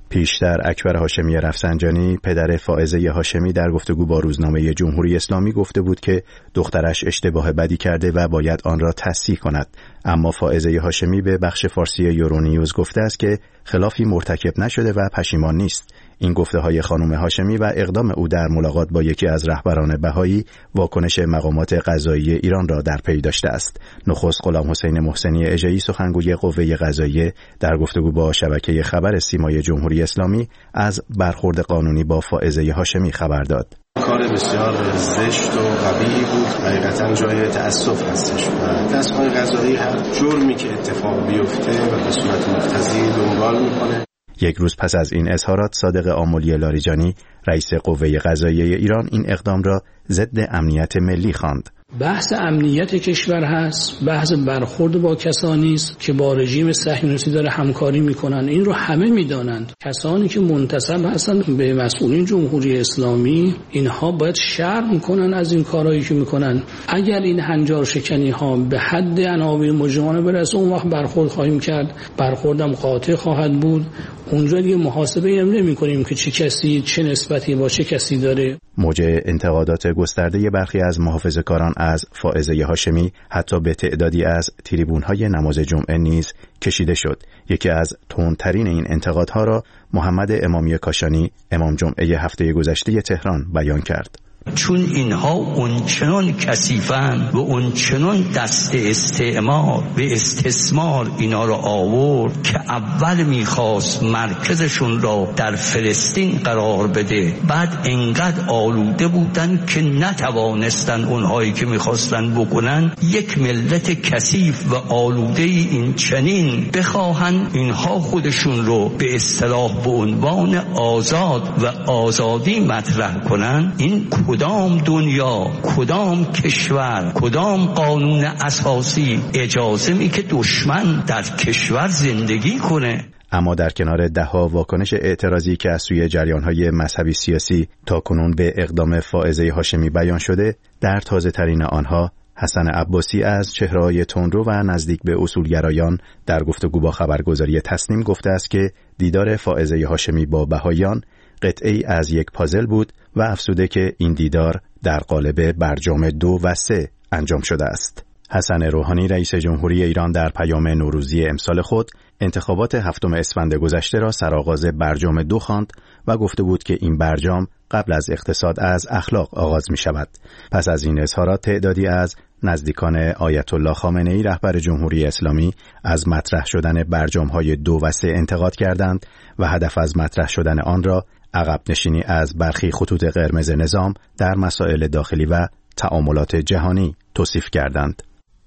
پیشتر اکبر هاشمی رفسنجانی پدر فائزه هاشمی در گفتگو با روزنامه جمهوری اسلامی گفته بود که دخترش اشتباه بدی کرده و باید آن را تصحیح کند، اما فائزه هاشمی به بخش فارسی یورونیوز گفته است که خلافی مرتکب نشده و پشیمان نیست. این گفته های خانم هاشمی و اقدام او در ملاقات با یکی از رهبران بهایی واکنش مقامات قضایی ایران را در پی داشته است. نخست غلام حسین محسنی اژه‌ای سخنگوی قوه قضاییه در گفتگو با شبکه خبر سیمای جمهوری اسلامی از برخورد قانونی با فائزه هاشمی خبر داد. کار بسیار زشت و قبیحی بود، حقیقتا جای تأسف هستش و دستگاه قضایی هر جرمی که اتفاق بیفته و به صورت مقتضی دنبال میکنه. یک روز پس از این اظهارات صادق آملی لاریجانی رئیس قوه قضاییه ایران این اقدام را ضد امنیت ملی خواند. بحث امنیت کشور هست، بحث برخورد با کسانی است که با رژیم صهیونیستی داره همکاری میکنن. این رو همه میدانند. کسانی که منتسب هستند به مسئولین جمهوری اسلامی، اینها باید شرم کنن از این کارهایی که میکنن. اگر این هنجار شکنی ها به حد عناوین مجرمانه برسه، اون وقت برخورد خواهیم کرد، برخوردم قاطع خواهد بود. اونجا دیگه محاسبه هم نمی‌کنیم که چه کسی چه نسبتی با چه کسی داره. موج انتقادات گسترده برخی از محافظه‌کاران از فائزه هاشمی حتی به تعدادی از تریبون‌های نماز جمعه نیز کشیده شد. یکی از تندترین این انتقادها را محمد امامی کاشانی، امام جمعه هفته گذشته تهران بیان کرد. چون اینها اونچنان کثیفن و اونچنان دست استعمار و استثمار اینا رو آورد که اول میخواست مرکزشون را در فلسطین قرار بده، بعد انقدر آلوده بودن که نتوانستن اونهایی که میخواستن بکنن یک ملت کثیف و آلوده این چنین بخواهن اینها خودشون رو به اصطلاح به عنوان آزاد و آزادی مطرح کنن. این کدام دنیا، کدام کشور، کدام قانون اساسی اجازه می که دشمن در کشور زندگی کنه؟ اما در کنار ده‌ها واکنش اعتراضی که از سوی جریان‌های مذهبی سیاسی تاکنون به اقدام فائزه هاشمی بیان شده، در تازه‌ترین آنها حسن عباسی از چهره‌های تندرو و نزدیک به اصولگرایان در گفتگو با خبرگزاری تصنیم گفته است که دیدار فائزه هاشمی با بهائیان قطعه‌ای از یک پازل بود و افزوده که این دیدار در قالب برجام دو و سه انجام شده است. حسن روحانی رئیس جمهوری ایران در پیام نوروزی امسال خود انتخابات هفتم اسفند گذشته را سرآغاز برجام دو خواند و گفته بود که این برجام قبل از اقتصاد از اخلاق آغاز می شود. پس از این اظهارات تعدادی از نزدیکان آیت الله خامنه‌ای رهبر جمهوری اسلامی از مطرح شدن برجام‌های دو و سه انتقاد کردند و هدف از مطرح شدن آن را عقب نشینی از برخی خطوط قرمز نظام در مسائل داخلی و تعاملات جهانی توصیف کردند.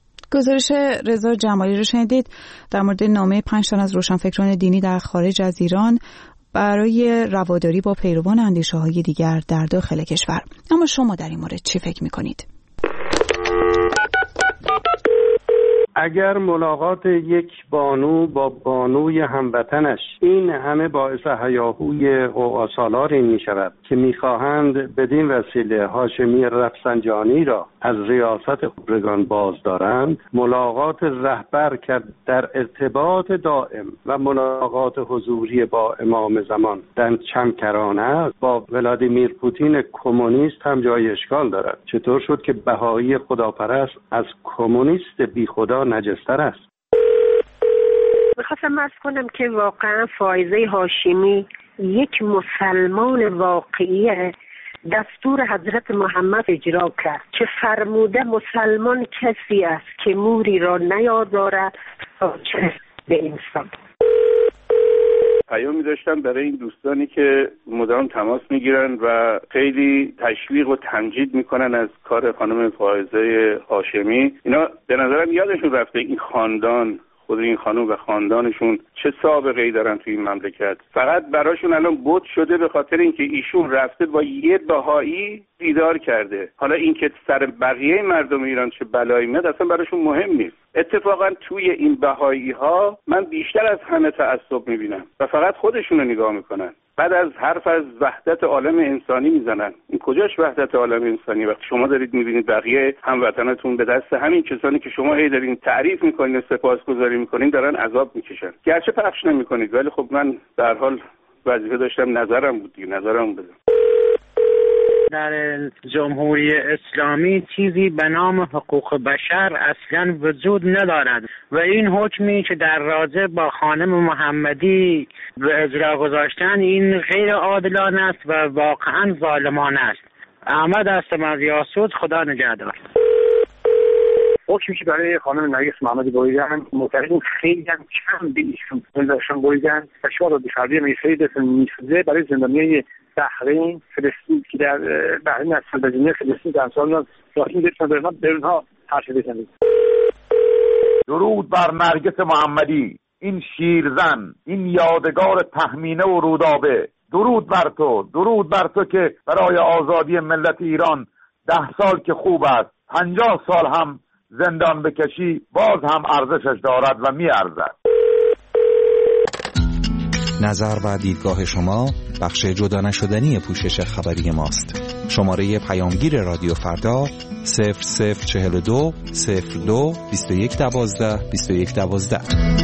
گزارش رضا جمالی رو شنیدید در مورد نامه پنج تن از روشنفکران دینی در خارج از ایران برای رواداری با پیروان اندیشه‌های دیگر در داخل کشور. اما شما در این مورد چی فکر می‌کنید؟ اگر ملاقات یک بانو با بانوی هموطنش این همه باعث هیاهوی قوقاسالاری می شود که می خواهند بدین وسیله هاشمی رفسنجانی را از ریاست خبرگان باز دارند، ملاقات رهبر که در ارتباط دائم و ملاقات حضوری با امام زمان در چمکرانه است با ولادیمیر پوتین کمونیست هم جای اشکال دارد. چطور شد که بهایی خداپرست از کمونیست بی خدا نجستر است؟ میخواستم عرض کنم که واقعا فائزه هاشمی یک مسلمان واقعیه، دستور حضرت محمد اجرا کرد که فرموده مسلمان کسی است که موری را نیازارد تا چه به انسان. پیامی داشتم برای این دوستانی که مدام تماس میگیرن و خیلی تشویق و تمجید میکنن از کار خانم فائزه هاشمی. اینا به نظرم یادشون رفته این خاندان، خود این خانم و خاندانشون چه سابقه‌ای دارن توی این مملکت. فقط براشون الان بت شده به خاطر اینکه ایشون رفته با یه بهایی دیدار کرده. حالا این که سر بقیه مردم ایران چه بلایی میاد اصلا براشون مهم نیست. اتفاقا توی این بهایی ها من بیشتر از همه تعصب میبینم و فقط خودشونو نگاه میکنن. بعد از حرف از وحدت عالم انسانی میزنن. این کجاش وحدت عالم انسانی وقتی شما دارید میبینید بقیه هموطناتون به دست همین کسانی که شما هی دارین تعریف میکنین و سپاسگزاری میکنین دارن عذاب میکشن. گرچه پخش نمیکنید ولی خب من در حال وظیفه داشتم نظرم بود دیگه، نظرم بدم. در جمهوری اسلامی چیزی به نام حقوق بشر اصلا وجود ندارد و این حکمی که در راجع با خانم محمدی به اجرا گذاشتن این غیر عادلانه است و واقعا ظالمانه است. احمد هستم از یاسود، خدا نگهدار. حکمی که برای خانم نرگس محمدی بریدن معتقدیم خیلی هم کم به ایشون زندانشان بریدن و شما را بخردی میسایی دستن میسوزه برای زندانیای بحرین فلسطین که در بحرین از سلبزینه فلسطین در سالان راهیم دستن برنها برنها حرف بزنید. درود بر نرگس محمدی، این شیرزن، این یادگار تهمینه و رودابه. درود بر تو، درود بر تو که برای آزادی ملت ایران ده سال که خوب است، پنجاه سال هم زندان بکشی باز هم ارزشش دارد و می ارزد. نظر و دیدگاه شما بخش جدا نشدنی پوشش خبری ماست. شماره پیامگیر رادیو فردا صفر صفر چهل و دو صفر دو بیست و یک دوازده بیست و یک دوازده.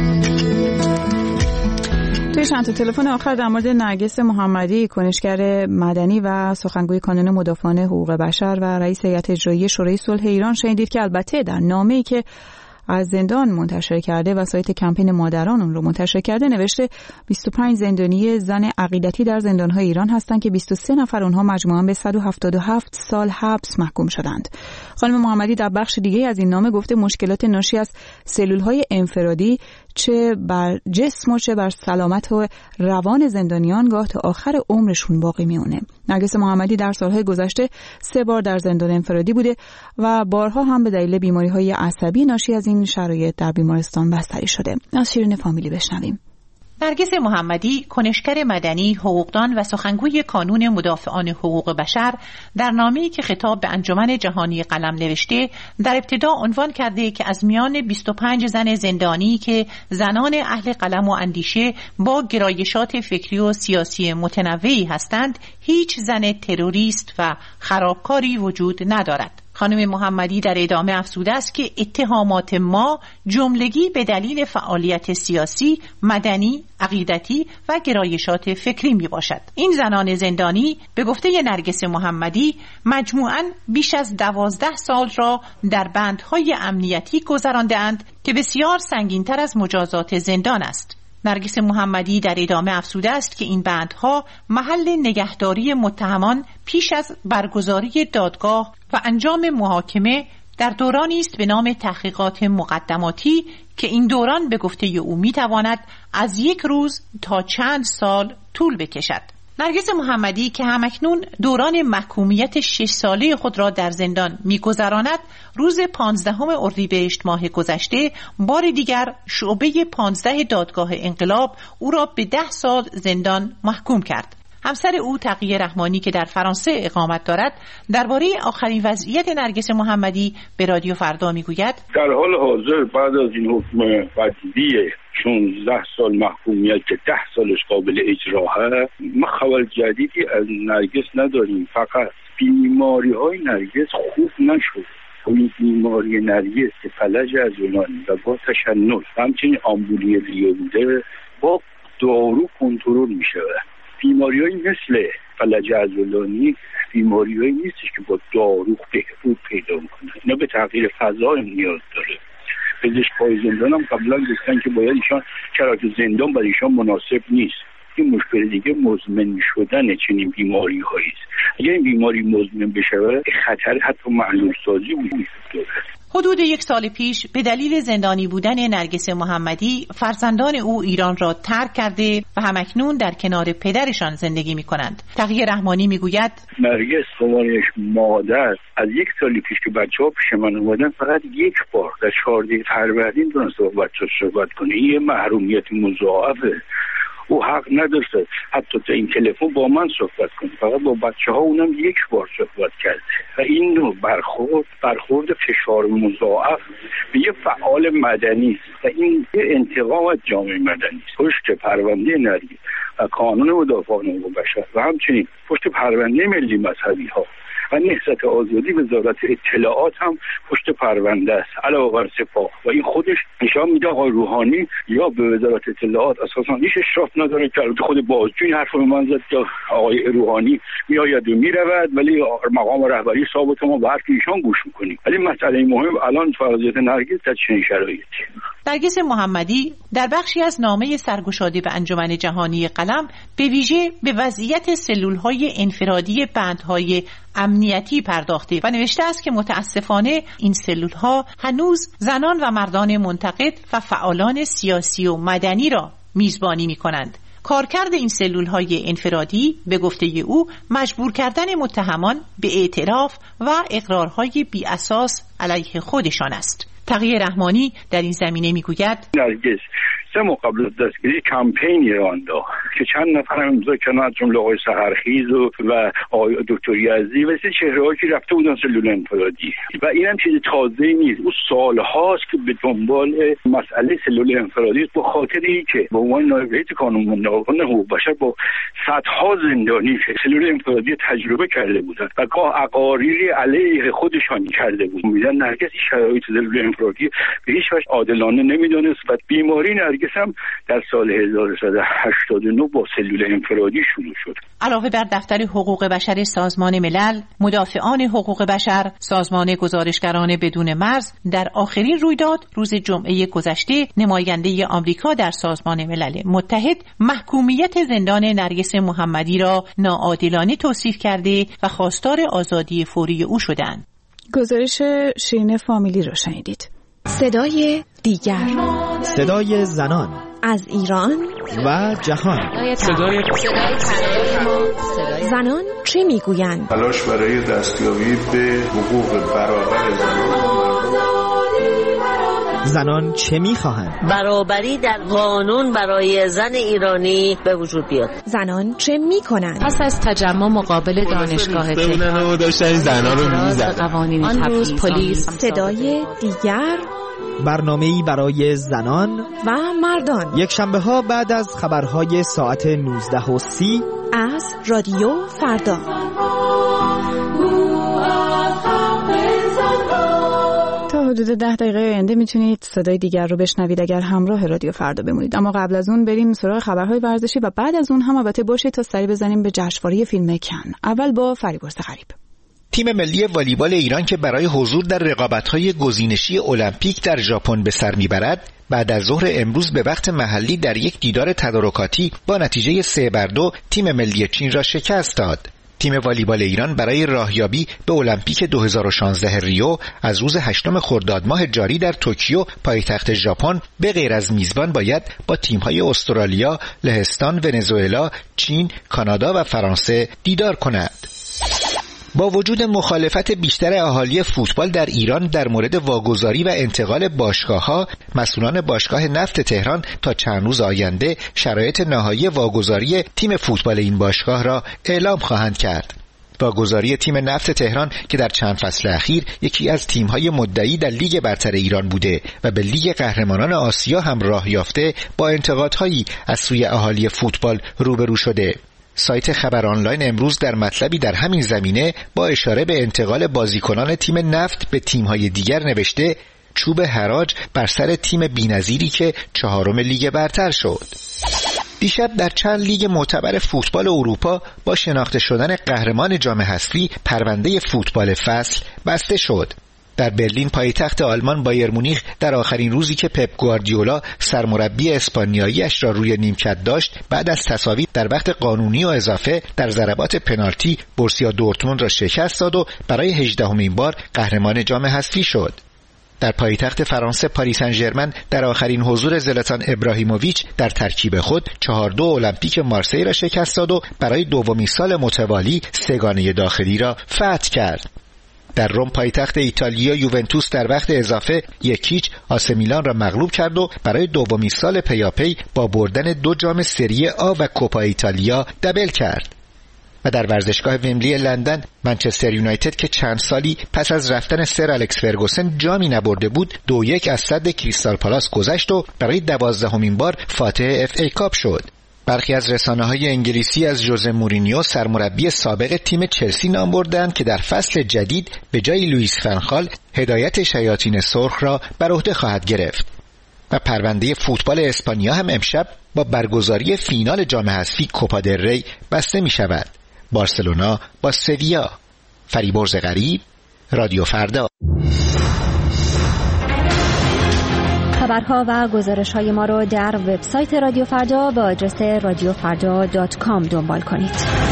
توی چند تا تلفن آخر در مورد نرگس محمدی، کنشگر مدنی و سخنگوی کانون مدافعان حقوق بشر و رئیس هیئت اجرایی شورای صلح ایران شنیدید که البته در نامه‌ای که از زندان منتشر کرده و سایت کمپین مادران اون رو منتشر کرده نوشته بیست و پنج زندانی زن عقیدتی در زندان‌های ایران هستند که بیست و سه نفر اونها مجموعاً به صد و هفتاد و هفت سال حبس محکوم شدند. خانم محمدی در بخش دیگه از این نامه گفته مشکلات ناشی از سلول‌های انفرادی چه بر جسم و چه بر سلامت و روان زندانیان گاه تا آخر عمرشون باقی میمونه. نرگس محمدی در سالهای گذشته سه بار در زندان انفرادی بوده و بارها هم به دلیل بیماری‌های عصبی ناشی از این شرایط در بیمارستان بستری شده. از شیرین فامیلی بشنویم. نرگس محمدی، کنشگر مدنی، حقوقدان و سخنگوی کانون مدافعان حقوق بشر، در نامه‌ای که خطاب به انجمن جهانی قلم نوشته، در ابتدا عنوان کرده که از میان بیست و پنج زن زندانی که زنان اهل قلم و اندیشه با گرایشات فکری و سیاسی متنوعی هستند، هیچ زن تروریست و خرابکاری وجود ندارد. خانم محمدی در ادامه افزوده است که اتهامات ما جملگی به دلیل فعالیت سیاسی، مدنی، عقیدتی و گرایشات فکری می باشد. این زنان زندانی به گفته نرگس محمدی مجموعاً بیش از دوازده سال را در بندهای امنیتی گذرانده‌اند که بسیار سنگین‌تر از مجازات زندان است. نرگس محمدی در ادامه افزوده است که این بندها محل نگهداری متهمان پیش از برگزاری دادگاه و انجام محاکمه در دورانی است به نام تحقیقات مقدماتی که این دوران به گفته او میتواند از یک روز تا چند سال طول بکشد. نرگس محمدی که همکنون دوران محکومیت شش ساله خود را در زندان می‌گذراند، روز پانزدهم اردیبهشت ماه گذشته بار دیگر شعبه پانزده دادگاه انقلاب او را به ده سال زندان محکوم کرد. همسر او تقیه رحمانی که در فرانسه اقامت دارد درباره آخرین وضعیت نرگس محمدی به رادیو فردا میگوید: در حال حاضر بعد از این حکم بدیهی شانزده سال محکومیت که ده سالش قابل اجرا هست، ما خبر جدیدی از نرگس نداریم. فقط بیماری های نرگس خوب نشد. این بیماری نرگس که فلج عضلانی و با تشنج همچنین آمبولیه بوده با دارو کنترل می شود. بیماری هایی مثل فلج عضلانی بیماری هایی نیستش که با دارو بهبود پیدا میکنه. اینا به تغییر فضا نیاز داره. پزشکای زندان هم قبلا گفتن که باید ایشان شرایط زندان برای ایشان مناسب نیست. این مشکل دیگه مزمن شدن چنین بیماری هایی است. اگر این بیماری مزمن بشه خطر حتی معلول سازی وجود داره. حدود یک سال پیش به دلیل زندانی بودن نرگس محمدی فرزندان او ایران را ترک کرده و همکنون در کنار پدرشان زندگی می کنند. تقیه رحمانی می گوید: نرگس عنوانش مادر از یک سالی پیش که بچه ها پیش من اومدن فقط یک بار در چهارده فروردین دونسته با بچه ها صحبت کنه. این یه محرومیت مضاعفه. او حق نداشته حتی تا این تلفن با من صحبت کنه، فقط با بچه ها اونم یک بار صحبت کرده و این نوع برخورد برخورد فشار مضاعف به یه فعال مدنی است و این یه انتقام از جامعه مدنی است. پشت پرونده نرگس و کانون مدافعان حقوق بشر و همچنین پشت پرونده ملی مذهبی ها و نهضت آزادی وزارت اطلاعات هم پشت پرونده است علاوه بر سپاه و این خودش نشان میده آقای روحانی یا به وزارت اطلاعات اساسا هیچ اشراف نداره که خود بازجوی حرف من زد که آقای روحانی میآید و میرود ولی مقام رهبری ثابت ما به حرف ایشان گوش میکنیم. ولی مسئله مهم الان فرضیت نرگس در چنین شرایطی. نرگس محمدی در بخشی از نامه سرگشاده به انجمن جهانی قلم به ویژه به وضعیت سلول‌های انفرادی بندهای امنیتی پرداخته و نوشته است که متاسفانه این سلول‌ها هنوز زنان و مردان منتقد و فعالان سیاسی و مدنی را میزبانی می‌کنند. کارکرد این سلول‌های انفرادی به گفته او مجبور کردن متهمان به اعتراف و اقرارهای بی اساس علیه خودشان است. تقی رحمانی در این زمینه میگوید نرگس سه ماه قبل از دستگیری کمپینی را انداخت که چند نفر هم امضا کردن از جمله آقای سحرخیز و, و آقای دکتر یزدی و سه چهره‌هایی که رفته بودن سلول انفرادی و این هم چیز تازه‌ای نیست. او سال‌هاست که به دنبال مسئله سلول انفرادی است، به خاطری که به عنوان نایب رئیس قانون‌مندان حقوق بشر با صدها زندانی که سلول انفرادی تجربه کرده بودند و گاه اقاریری علیه خودشان کرده بود. می‌دونن نرگس شرایط سلول انفرادی به هیچ وجه عادلانه نمی‌دانست و بیماری نرگس هم در سال هزار و سیصد و هشتاد و نه با سلول انفرادی شروع شد. علاوه بر دفتر حقوق بشر سازمان ملل، مدافعان حقوق بشر، سازمان گزارشگران بدون مرز در آخرین رویداد روز جمعه گذشته نماینده آمریکا در سازمان ملل متحد محکومیت زندان نرگس محمدی را ناعادلانه توصیف کرده و خواستار آزادی فوری او شدند. گزارش شیرین فامیلی را شنیدید. صدای دیگر، صدای زنان از ایران و جهان، صدای زنان چه میگویند؟ تلاش برای دستیابی به حقوق برابر زنان. زنان چه میخواهند؟ برابری در قانون برای زن ایرانی به وجود بیاد. زنان چه میکنند؟ پس از تجمع مقابل دانشگاه تهران داشتن زنان رو میزدن. آن روز پلیس. صدای دیگر، برنامه‌ای برای زنان و مردان، یک شنبه ها بعد از خبرهای ساعت نوزده و سی از رادیو فردا. تا حدود ده دقیقه آینده میتونید صدای دیگر رو بشنوید اگر همراه رادیو فردا بمونید. اما قبل از اون بریم سراغ خبرهای ورزشی و بعد از اون هم البته باشید تا سری بزنیم به جشنواره فیلم کن. اول با فریبرز غریب. تیم ملی والیبال ایران که برای حضور در رقابت‌های گزینشی المپیک در ژاپن به سر میبرد، بعد از ظهر امروز به وقت محلی در یک دیدار تدارکاتی با نتیجه سه بر دو تیم ملی چین را شکست داد. تیم والیبال ایران برای راهیابی به المپیک دو هزار و شانزده ریو از روز هشتم خرداد ماه جاری در توکیو پایتخت ژاپن به غیر از میزبان باید با تیم‌های استرالیا، لهستان، ونزوئلا، چین، کانادا و فرانسه دیدار کند. با وجود مخالفت بیشتر اهالی فوتبال در ایران در مورد واگذاری و انتقال باشگاه‌ها، مسئولان باشگاه نفت تهران تا چند روز آینده شرایط نهایی واگذاری تیم فوتبال این باشگاه را اعلام خواهند کرد. واگذاری تیم نفت تهران که در چند فصل اخیر یکی از تیم‌های مدعی در لیگ برتر ایران بوده و به لیگ قهرمانان آسیا هم راه یافته، با انتقادهایی از سوی اهالی فوتبال روبرو شده. سایت خبر آنلاین امروز در مطلبی در همین زمینه با اشاره به انتقال بازیکنان تیم نفت به تیم‌های دیگر نوشته چوب حراج بر سر تیم بی‌نظیری که چهارم لیگ برتر شد. دیشب در چند لیگ معتبر فوتبال اروپا با شناخته شدن قهرمان جام حذفی پرونده فوتبال فصل بسته شد. در برلین پایتخت آلمان بایر مونیخ در آخرین روزی که پپ گواردیولا سرمربی اسپانیایی‌اش را روی نیمکت داشت، بعد از تساوی در وقت قانونی و اضافه در ضربات پنالتی بورسیا دورتموند را شکست داد و برای هجدهمین بار قهرمان جام حذفی شد. در پایتخت فرانسه پاریس سن ژرمن در آخرین حضور زلاتان ابراهیموویچ در ترکیب خود چهار دو المپیک مارسی را شکست داد و برای دومین سال متوالی سه‌گانه داخلی را فتح کرد. در روم پایتخت ایتالیا یوونتوس در وقت اضافه یک هیچ آسه میلان را مغلوب کرد و برای دومین سال پیاپی با بردن دو جام سری آ و کوپا ایتالیا دبل کرد. و در ورزشگاه ومبلی لندن منچستر یونایتد که چند سالی پس از رفتن سر الکس فرگوسن جامی نبرده بود، دو یک از صد کریستال پالاس گذشت و برای دوازدهمین بار فاتح اف ای کاپ شد. برخی از رسانه‌های انگلیسی از ژوزه مورینیو سرمربی سابق تیم چلسی نام بردند که در فصل جدید به جای لوئیس فنخال هدایت شیاطین سرخ را بر عهده خواهد گرفت. و پرونده فوتبال اسپانیا هم امشب با برگزاری فینال جام حذفی کوپا دل ری بسته می شود. بارسلونا با سویا. فریبرز غریب، رادیو فردا. خبرها و گزارش‌های ما را در وبسایت رادیو فردا با آدرس رادیو فردا دات کام دنبال کنید.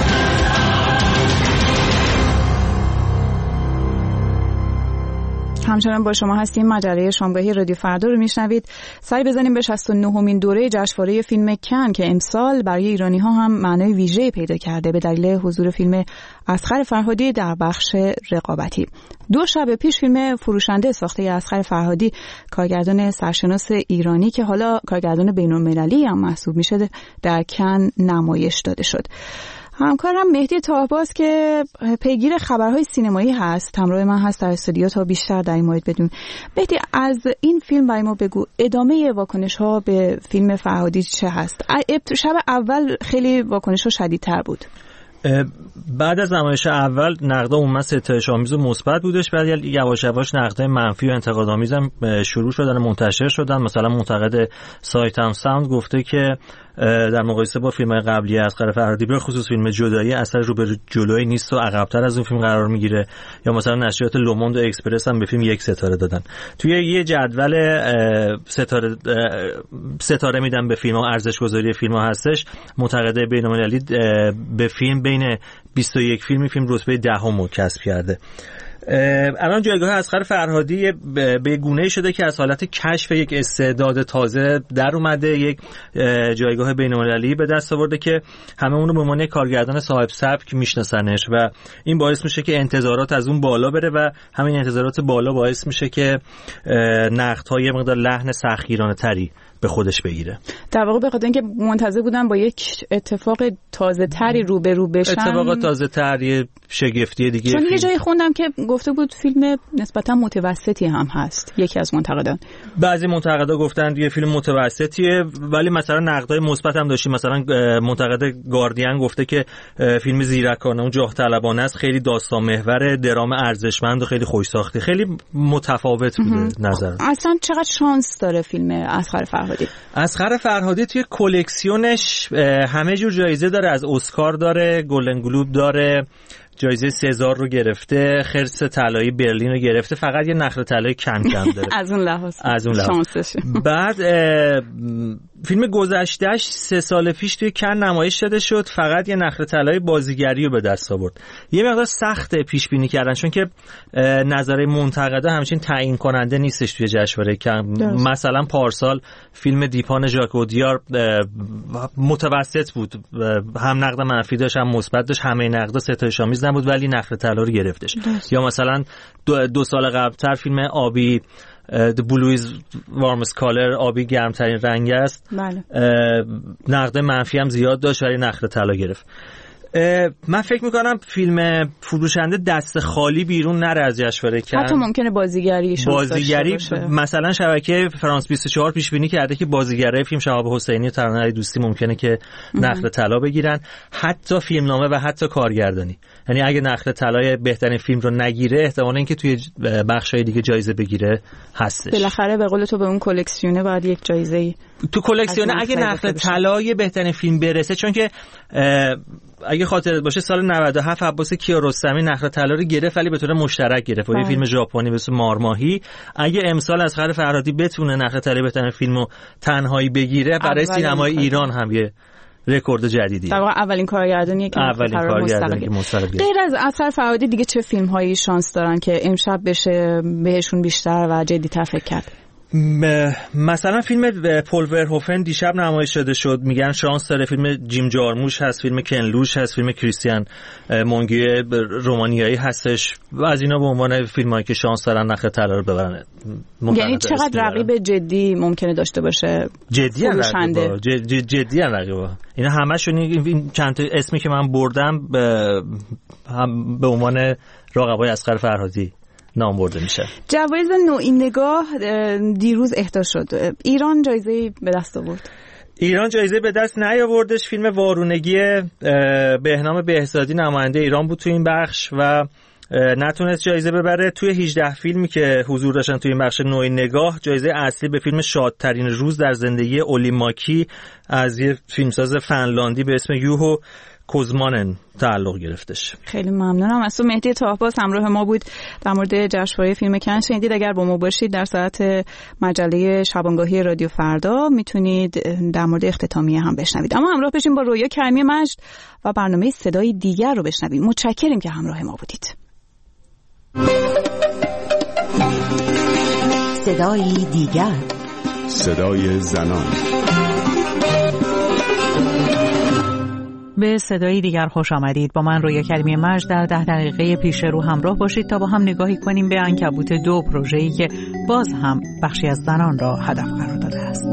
همچنان با شما هستیم. مجله شامگاهی رادیو فردا رو میشنوید. سعی بزنیم به شصت و نهمین دوره جشنواره فیلم کن که امسال برای ایرانی ها هم معنای ویژه‌ای پیدا کرده به دلیل حضور فیلم اصغر فرهادی در بخش رقابتی. دو شب پیش فیلم فروشنده ساخته اصغر فرهادی، کارگردان سرشناس ایرانی که حالا کارگردان بین‌المللی هم محسوب میشه، در کن نمایش داده شد. همکارم مهدی طاهباز که پیگیر خبرهای سینمایی هست همراه من هست در استودیو تا بیشتر در این مورد بدون. مهدی، از این فیلم برای ما بگو، ادامه واکنش ها به فیلم فرهادی چه هست؟ شب اول خیلی واکنش ها شدیدتر بود. بعد از نمایش اول نقدها عموما ستایش آمیز و مثبت بودش، بعد یواش یواش نقدهای منفی و انتقادآمیز هم شروع شدن منتشر شدن. مثلا منتقد سایت هم ساوند گفته که در مقایسه با فیلم‌های قبلی اصغر فرهادی به خصوص فیلم جدایی اثر رو به جلوی نیست و عقب‌تر از اون فیلم قرار میگیره. یا مثلا نشریات لوموند و اکسپرس هم به فیلم یک ستاره دادن. توی یه جدول ستاره ستاره میدن به فیلم‌ها، ارزش گذاری فیلم‌ها هستش. منتقدای بین‌المللی به فیلم بین بیست و یک فیلمی فیلم رتبه دهم کسب کرده. الان جایگاه اصغر فرهادی به گونه‌ای شده که از حالت کشف یک استعداد تازه در اومده، یک جایگاه بین‌المللی به دست آورده که همه اون رو به عنوان کارگردان صاحب سبک میشناسنش و این باعث میشه که انتظارات از اون بالا بره و همین انتظارات بالا باعث میشه که نقدها یه مقدار لحن سختگیرانه‌تری به خودش بگیره. در واقع به خاطر اینکه منتظر بودن با یک اتفاق تازه تری روبرو بشن، اتفاق تازه تری، شگفتی دیگه. چون یه جایی خوندم که گفته بود فیلم نسبتا متوسطی هم هست. یکی از منتقدان، بعضی منتقدا گفتن یه فیلم متوسطیه، ولی مثلا نقدای مثبت هم داشتیم. مثلا منتقد گاردین گفته که فیلم زیرکانه و جاه طلبانه است، خیلی داستان محور، درام ارزشمند و خیلی خوش ساخته. خیلی متفاوت بوده نظر. اصلا چقدر شانس داره فیلم اصغر فرهادی؟ اصغر فرهادی توی کلکسیونش همه جور جایزه داره، از اسکار داره، گلدن گلوب داره، جایزه سزار رو گرفته، خرس طلایی برلین رو گرفته، فقط یه نخل طلایی کم کم داره. از اون لحاظ از اون لحاظ بعد فیلم گذشتهش سه سال پیش توی کن نمایش داده شد، فقط یه نخل طلای بازیگری رو به دست آورد. یه مقدار سخت پیش بینی کردن چون که نظر منتقدا همچین تعیین کننده نیستش توی جشنواره کن. مثلا پارسال فیلم دیپان ژاک اودیار متوسط بود، هم نقد منفی داشت هم مثبت داشت، همه نقدا ستایش آمیز نبود ولی نخل طلا رو گرفتش. یا مثلا دو, دو سال قبلتر فیلم آبی The Blue is Warmest Color، آبی گرمترین رنگ است، بله. نقد منفی هم زیاد داشت ولی نخل طلا گرفت. من فکر میکنم فیلم فروشنده دست خالی بیرون نره از جشنواره کن. حتی ممکنه بازیگری بازیگری مثلا شبکه فرانس بیست و چهار پیش بینی کرده که بازیگرای فیلم شهاب حسینی و ترانه علی دوستی ممکنه که نخل طلا بگیرن، حتی فیلمنامه و حتی کارگردانی. یعنی اگه نخل طلای بهترین فیلم رو نگیره، احتمال اینکه توی بخشای دیگه جایزه بگیره هستش. بالاخره به قول تو به اون کلکسیونه باید یک جایزه‌ای تو کلکسیونه اگه نخل طلای بهترین فیلم برسه، چون که اگه خاطرت باشه سال نود و هفت عباس کیارستمی نخل طلا رو گرفت ولی به طور مشترک گرفت با یه فیلم ژاپنی به اسم مارماهی. اگه امسال اصغر فرهادی بتونه نخل طلای بهترین فیلمو تنهایی بگیره، برای سینمای ایران هم یه رکورد جدیدی. در واقع اولین کارگردانی که اولین کارگردانی که مستقل. غیر از اصغر فرهادی دیگه چه فیلم هایی شانس دارن که امشب بشه بهشون بیشتر و جدی‌تر فکر کرد؟ مثلا فیلم پل ورهوفن دیشب نمایش داده شد، میگن شانس داره. فیلم جیم جارموش هست، فیلم کنلوش هست، فیلم کریستیان مونگیه رومانیایی هستش و از اینا به عنوان فیلمایی که شانس دارن نخل طلا رو ببرن. یعنی چقدر رقیب جدی ممکنه داشته باشه؟ جدی ان رقیبا جدی ان رقیبا اینا همشون این چند تا اسمی که من بردم به هم به عنوان رقبای اصغر فرهادی نام برده میشه. جوایز نوعی نگاه دیروز اهدا شد. ایران جایزه به دست آورد. ایران جایزه به دست نیاوردش. فیلم وارونگی بهنام بهزادی نماینده ایران بود تو این بخش و نتونست جایزه ببره. توی هجده فیلمی که حضور داشتن توی این بخش نوع نگاه، جایزه اصلی به فیلم شادترین روز در زندگی اولی ماکی از یه فیلمساز فنلاندی به اسم یوهو کوزمانن تعلق گرفتش. خیلی ممنونم از تو. مهدی طاهباز همراه ما بود در مورد جشنواره فیلم کن. شنیدید اگر با ما باشید در ساعت مجله شبانگاهی رادیو فردا میتونید در مورد اختتامیه هم بشنوید. اما همراه بشیم با رویا کریمی مجد و برنامه صدای دیگر رو بشنویم. متشکریم که همراه ما بودید. صدای دیگر، صدای زنان. به صدای دیگر خوش آمدید. با من رویا کریمی مجد در ده دقیقه پیش رو همراه باشید تا با هم نگاهی کنیم به عنکبوت دو، پروژه‌ای که باز هم بخشی از زنان را هدف قرار داده است.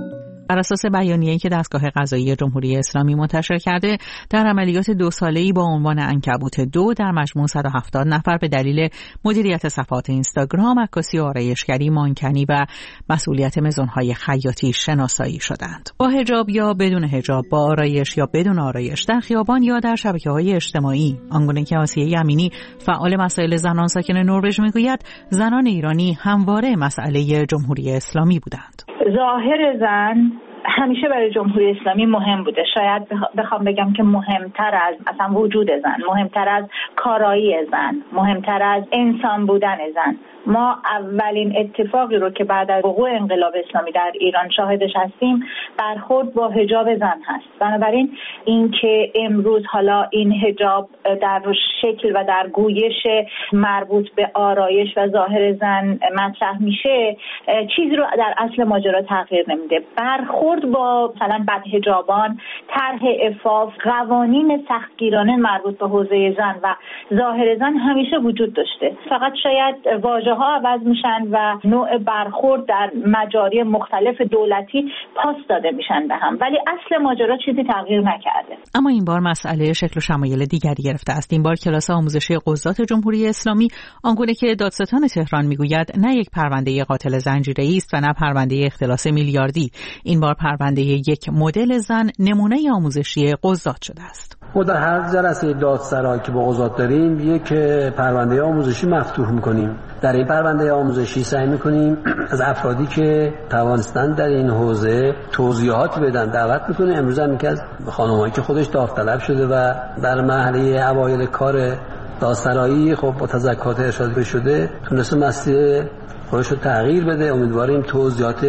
بر اساس بیانیه‌ای که دستگاه قضایی جمهوری اسلامی منتشر کرده، در عملیات دو ساله‌ای با عنوان عنکبوت دو در مجموع صد و هفتاد نفر به دلیل مدیریت صفحات اینستاگرام، عکاسی و آرایشگری، مانکنی و مسئولیت مزون‌های خیاطی شناسایی شدند. با حجاب یا بدون حجاب، با آرایش یا بدون آرایش، در خیابان یا در شبکه‌های اجتماعی. آنگونه که آسیه امینی، فعال مسائل زنان ساکن نروژ میگوید، زنان ایرانی همواره مسئله جمهوری اسلامی بودند. ظاهر زن همیشه برای جمهوری اسلامی مهم بوده. شاید بخوام بگم که مهمتر از اصلا وجود زن، مهمتر از کارایی زن، مهمتر از انسان بودن زن. ما اولین اتفاقی رو که بعد از وقوع انقلاب اسلامی در ایران شاهدش هستیم، برخورد با حجاب زن هست. بنابراین اینکه امروز حالا این حجاب در شکل و در گویش مربوط به آرایش و ظاهر زن مطرح میشه، چیزی رو در اصل ماجرا تغییر نمیده. برخورد با مثلا بدحجابان، طرح عفاف، قوانین سختگیرانه مربوط به حوزه زن و ظاهر زن همیشه وجود داشته. فقط شاید واژه ها عوض میشن و نوع برخورد در مجاری مختلف دولتی پاس داده میشن به هم، ولی اصل ماجرا چیزی تغییر نکرده. اما این بار مسئله شکل و شمایل دیگری گرفته است. این بار کلاس آموزشی قضات جمهوری اسلامی، آنگونه که دادستان تهران میگوید، نه یک پرونده قاتل زنجیره‌ای است و نه پرونده اختلاس میلیاردی. این بار پرونده یک مدل زن نمونه آموزشی قضات شده است. ما در هر جلسه دادسرایی که با قضات داریم یک پرونده آموزشی مفتوح می‌کنیم. در این پرونده آموزشی سعی می‌کنیم از افرادی که توانستند در این حوزه توضیحات بدن دعوت می‌کنیم. امروز هم یکی از خانم‌هایی که خودش داوطلب شده و در مرحله اوایل کار دادسرایی خب با تذکرات ارشادی شده تونسته مسیر خودش رو تغییر بده. امیدواریم توضیحات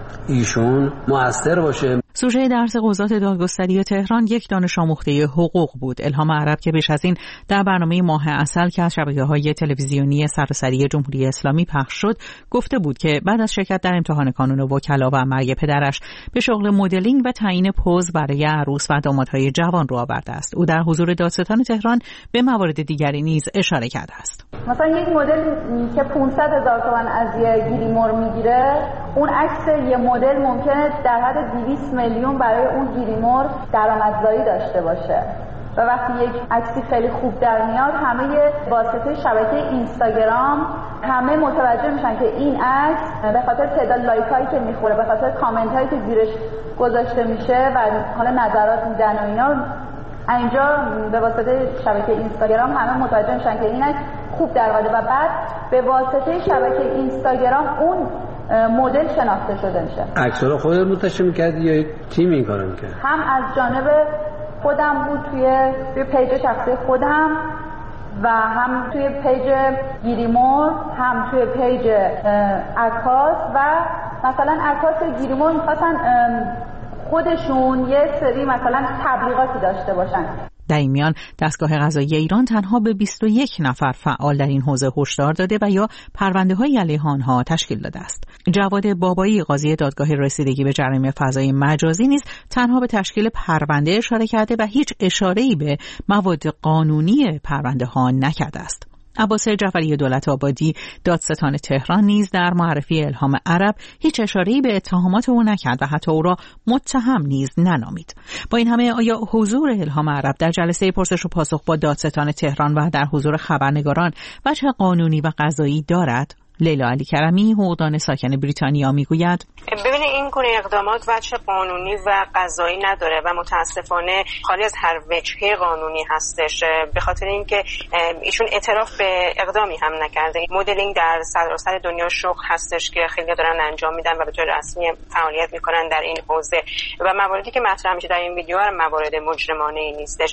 ایشون مؤثر باشه. سوژه درس قضات دادگستری تهران یک دانش آموخته حقوق بود. الهام عرب که پیش از این در برنامه ماه عسل که از شبکه‌های تلویزیونی سراسری جمهوری اسلامی پخش شد، گفته بود که بعد از شرکت در امتحان کانون وکلا و مرگ پدرش به شغل مدلینگ و تعیین پوز برای عروس و دامادهای جوان رو آورده است. او در حضور دادستان تهران به موارد دیگری نیز اشاره کرده است. مثلا یک مدل که پانصد هزار تومان از یه گیریمور میگیره، اون عکس یه مدل ممکنه در حد دویست میلیون برای اون گیریمور درآمدزایی داشته باشه و وقتی یک عکسی خیلی خوب در میاد، همه واسطه شبکه اینستاگرام همه متوجه میشن که این عکس به خاطر تعداد لایک هایی که میخوره، به خاطر کامنت هایی که زیرش گذاشته میشه و حالا نظرات میدن و اینا، اینجا به واسطه شبکه اینستاگرام همه متوجه میشن که این عکس خوب در اومده و بعد به واسطه شبکه اینستاگرام اون مدل شناخته شده میشه. عکس رو خودت منتشر می‌کردی یا تیم این کارو می‌کرد؟ هم از جانب خودم بود توی توی پیج شخصی خودم و هم توی پیج گیریمور، هم توی پیج عکاس و مثلا عکاس گیریمور می‌خواستن خودشون یه سری مثلا تبلیغاتی داشته باشن. در این میان دستگاه قضایی ایران تنها به بیست و یک نفر فعال در این حوزه هشدار داده و یا پرونده‌های علیه آنها تشکیل داده است. جواد بابایی، قاضی دادگاه رسیدگی به جرایم فضای مجازی نیز تنها به تشکیل پرونده اشاره کرده و هیچ اشاره‌ای به مواد قانونی پرونده‌ها نکرده است. عباس جعفری دولت آبادی، دادستان تهران نیز در معرفی الهام عرب هیچ اشاره‌ای به اتهامات او نکرد و حتی او را متهم نیز ننامید. با این همه آیا حضور الهام عرب در جلسه پرسش و پاسخ با دادستان تهران و در حضور خبرنگاران وجه قانونی و قضایی دارد؟ لیلا علی کرمی، حقوقدان ساکن بریتانیا، میگوید ببینید این کل اقدامات وجه قانونی و قضایی نداره و متاسفانه خالی از هر وجهه قانونی هستش، به خاطر اینکه ایشون اعتراف به اقدامی هم نکرده. مدلینگ در سراسر دنیا شغل هستش که خیلی دارن انجام میدن و به طور رسمی فعالیت میکنن در این حوزه و مواردی که مطرح میشه در این ویدیو هم موارد مجرمانه ای نیستش.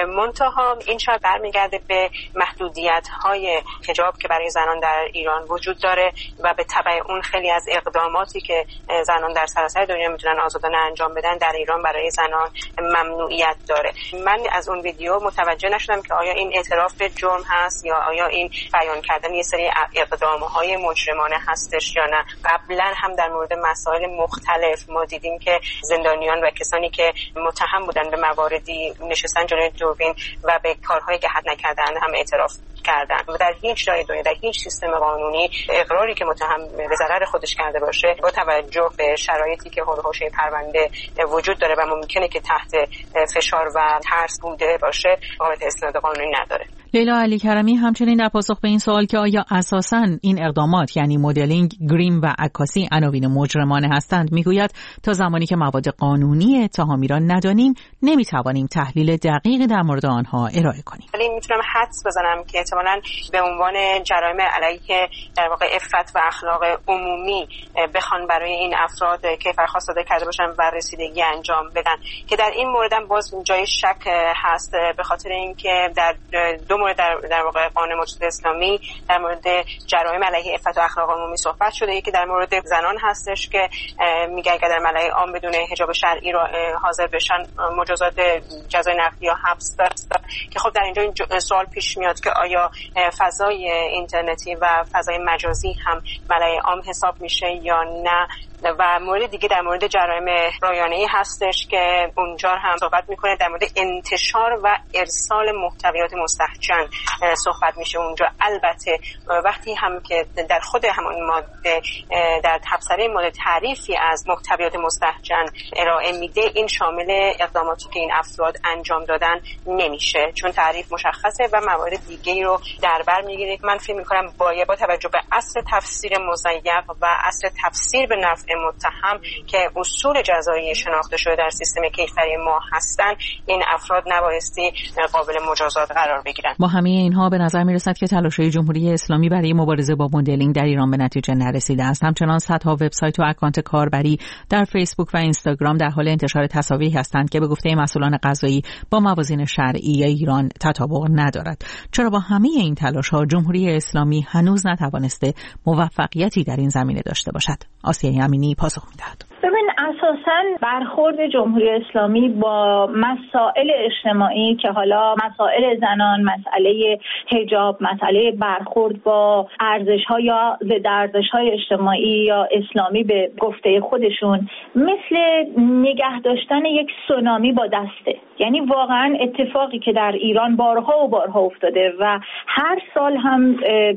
منتها این شاید برمیگرده به محدودیت های حجاب که برای زنان در ایران وجود داره و به تبع اون خیلی از اقداماتی که زنان در سراسر دنیا میتونن آزادانه انجام بدن در ایران برای زنان ممنوعیت داره. من از اون ویدیو متوجه نشدم که آیا این اعتراف به جرم هست یا آیا این بیان کردن یه سری اقدامهای مجرمانه هستش یا نه. قبلا هم در مورد مسائل مختلف ما دیدیم که زندانیان و کسانی که متهم بودن به مواردی نشستن جلوی دوربین و به کارهایی که حد نکردن هم اعتراف کردن و در هیچ جای دنیا در هیچ سیستم قانونی اقراری که متهم به ضرر خودش کرده باشه با توجه به شرایطی که حول و حوزه پرونده وجود داره و ممکنه که تحت فشار و ترس بوده باشه قابلیت استناد قانونی نداره. لیلا علی کرمی همچنین در پاسخ به این سوال که آیا اساساً این اقدامات یعنی مدلینگ، گریم و عکاسی عناوین مجرمانه هستند میگوید تا زمانی که مواد قانونی اتهامی را ندانیم نمیتوانیم تحلیل دقیقی در مورد آنها ارائه کنیم. ولی میتونم حدس بزنم که احتمالاً به عنوان جرایم علیه در واقع عفت و اخلاق عمومی بخوان برای این افراد کیفرخواست صادر کرده باشن و رسیدگی انجام بدن که در این مورد هم باز جای شک هست به خاطر اینکه در دو مورد در, در واقع قانون مجازات اسلامی در مورد جرایم علیه عفت و اخلاق عمومی صحبت شده. یکی در مورد زنان هستش که میگه اگر در ملأ عام بدون حجاب شرعی را حاضر بشن مجازات جزای نقدی یا حبس دست که خب در اینجا این سوال پیش میاد که آیا فضای اینترنتی و فضای مجازی هم ملأ عام حساب میشه یا نه. و مورد دیگه در مورد جرایم رایانه‌ای هستش که اونجا هم صحبت میکنه در مورد انتشار و ارسال محتویات مستهجن صحبت میشه اونجا. البته وقتی هم که در خود همون ماده در تبصره ماده تعریفی از محتویات مستهجن ارائه میده این شامل اقداماتی که این افراد انجام دادن نمیشه چون تعریف مشخصه و موارد دیگه رو در بر میگیره. من فکر میکنم باید با توجه به اصل تفسیر مضیق و اصل تفسیر به نفع متهم که اصول جزایی شناخته شده در سیستم کیفری ما هستند این افراد نبایستی قابل مجازات قرار بگیرند. با همه اینها به نظر میرسد که تلاش‌های جمهوری اسلامی برای مبارزه با مدلینگ در ایران به نتیجه نرسیده است. همچنان صدها وبسایت و اکانت کاربری در فیسبوک و اینستاگرام در حال انتشار تصاویری هستند که به گفته مسئولان قضایی با موازین شرعی ایران تطابق ندارد. چرا با همه این تلاش‌ها جمهوری اسلامی هنوز نتوانسته موفقیتی در این زمینه داشته باشد؟ آسیای امینی پاسخ می‌دهد. ببین اساساً برخورد جمهوری اسلامی با مسائل اجتماعی که حالا مسائل زنان، مسئله حجاب، مسئله برخورد با ارزش‌ها یا ضد ارزش‌های اجتماعی یا اسلامی به گفته خودشون مثل نگه داشتن یک سونامی با دسته. یعنی واقعاً اتفاقی که در ایران بارها و بارها افتاده و هر سال هم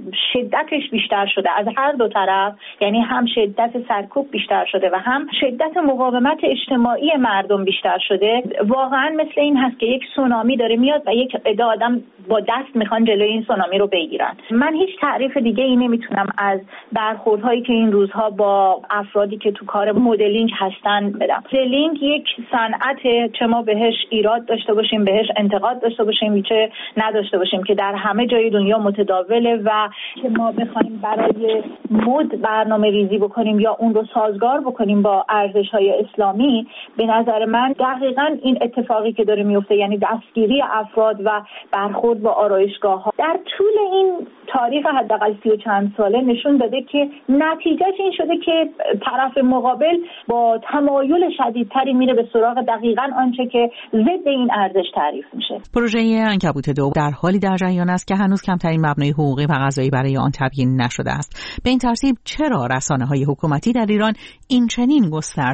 شدتش بیشتر شده از هر دو طرف، یعنی هم شدت سرکوب بیشتر شده و هم شدت مقاومت اجتماعی مردم بیشتر شده. واقعا مثل این هست که یک سونامی داره میاد و یک عده آدم با دست میخوان جلوی این سونامی رو بگیرن. من هیچ تعریف دیگه ای نمیتونم از برخوردهایی که این روزها با افرادی که تو کار مدلینگ هستن بدم. مدلینگ یک صنعت چه ما بهش ایراد داشته باشیم، بهش انتقاد داشته باشیم، چه نداشته باشیم که در همه جای دنیا متداوله و که ما بخوایم برای مد برنامه ریزی بکنیم یا اون رو سازگار بکنیم با ارزش‌های اسلامی، به نظر من دقیقاً این اتفاقی که داره میفته، یعنی دستگیری افراد و برخورد با آرایشگاه‌ها در طول این تاریخ حداقل سی و چند ساله نشون داده که نتیجهش این شده که طرف مقابل با تمایل شدیدتری میره به سراغ دقیقاً آنچه که ضد این ارزش تعریف میشه. پروژه عنکبوت دو در حالی در جریان است که هنوز کمترین مبنای حقوقی و قضایی برای آن تبیین نشده است. به این ترتیب چرا رسانه‌های حکومتی در ایران این چنین گسترده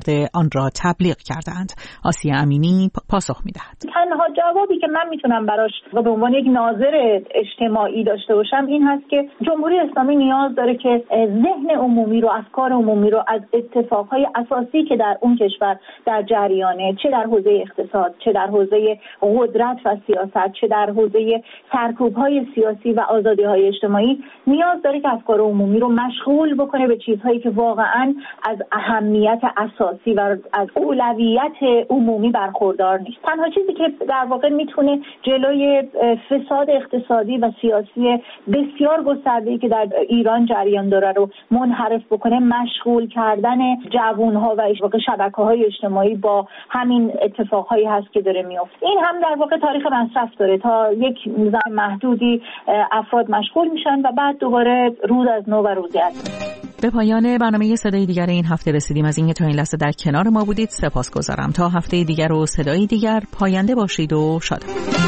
آن را تبلیغ کردند. آسیه امینی پاسخ می‌دهد. تنها جوابی که من میتونم براش به عنوان یک ناظر اجتماعی داشته باشم این هست که جمهوری اسلامی نیاز داره که ذهن عمومی رو، افکار عمومی رو از اتفاقهای اساسی که در اون کشور در جریانه، چه در حوزه اقتصاد، چه در حوزه قدرت و سیاست، چه در حوزه سرکوب‌های سیاسی و آزادی‌های اجتماعی، نیاز داره که افکار عمومی رو مشغول بکنه به چیزهایی که واقعاً از اهمیت اساسی و از اولویت عمومی برخوردار نیست. تنها چیزی که در واقع میتونه جلوی فساد اقتصادی و سیاسی بسیار گسترده‌ای که در ایران جریان داره رو منحرف بکنه، مشغول کردن جوان‌ها و شبکه‌های اجتماعی با همین اتفاقهایی هست که داره میفته. این هم در واقع تاریخ مصرف داره، تا یک زمان محدودی افراد مشغول میشن و بعد دوباره روز از نو و روزی از نو. به پایان برنامه صدای دیگر این هفته رسیدیم. از اینکه تا این لحظه در کنار ما بودید سپاسگزارم. تا هفته دیگر و صدای دیگر، پاینده باشید و شاد.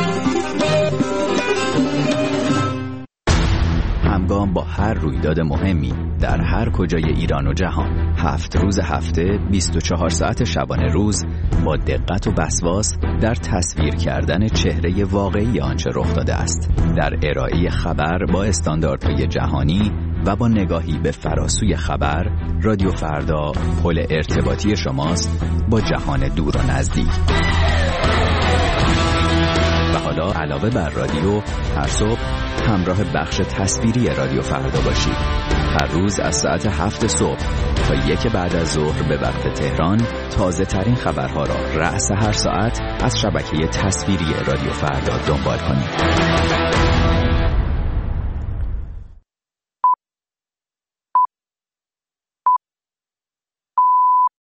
همگام با هر رویداد مهمی در هر کجای ایران و جهان، هفت روز هفته، بیست و چهار ساعت شبانه روز، با دقت و وسواس در تصویر کردن چهره واقعی آنچه رخ داده است، در ارائه خبر با استانداردهای جهانی و با نگاهی به فراسوی خبر، رادیو فردا پل ارتباطی شماست با جهان دور و نزدیک. و حالا علاوه بر رادیو، هر صبح همراه بخش تصویری رادیو فردا باشید. هر روز از ساعت هفت صبح تا یک بعد از ظهر به وقت تهران، تازه ترین خبرها را رأس هر ساعت از شبکه تصویری رادیو فردا دنبال کنید.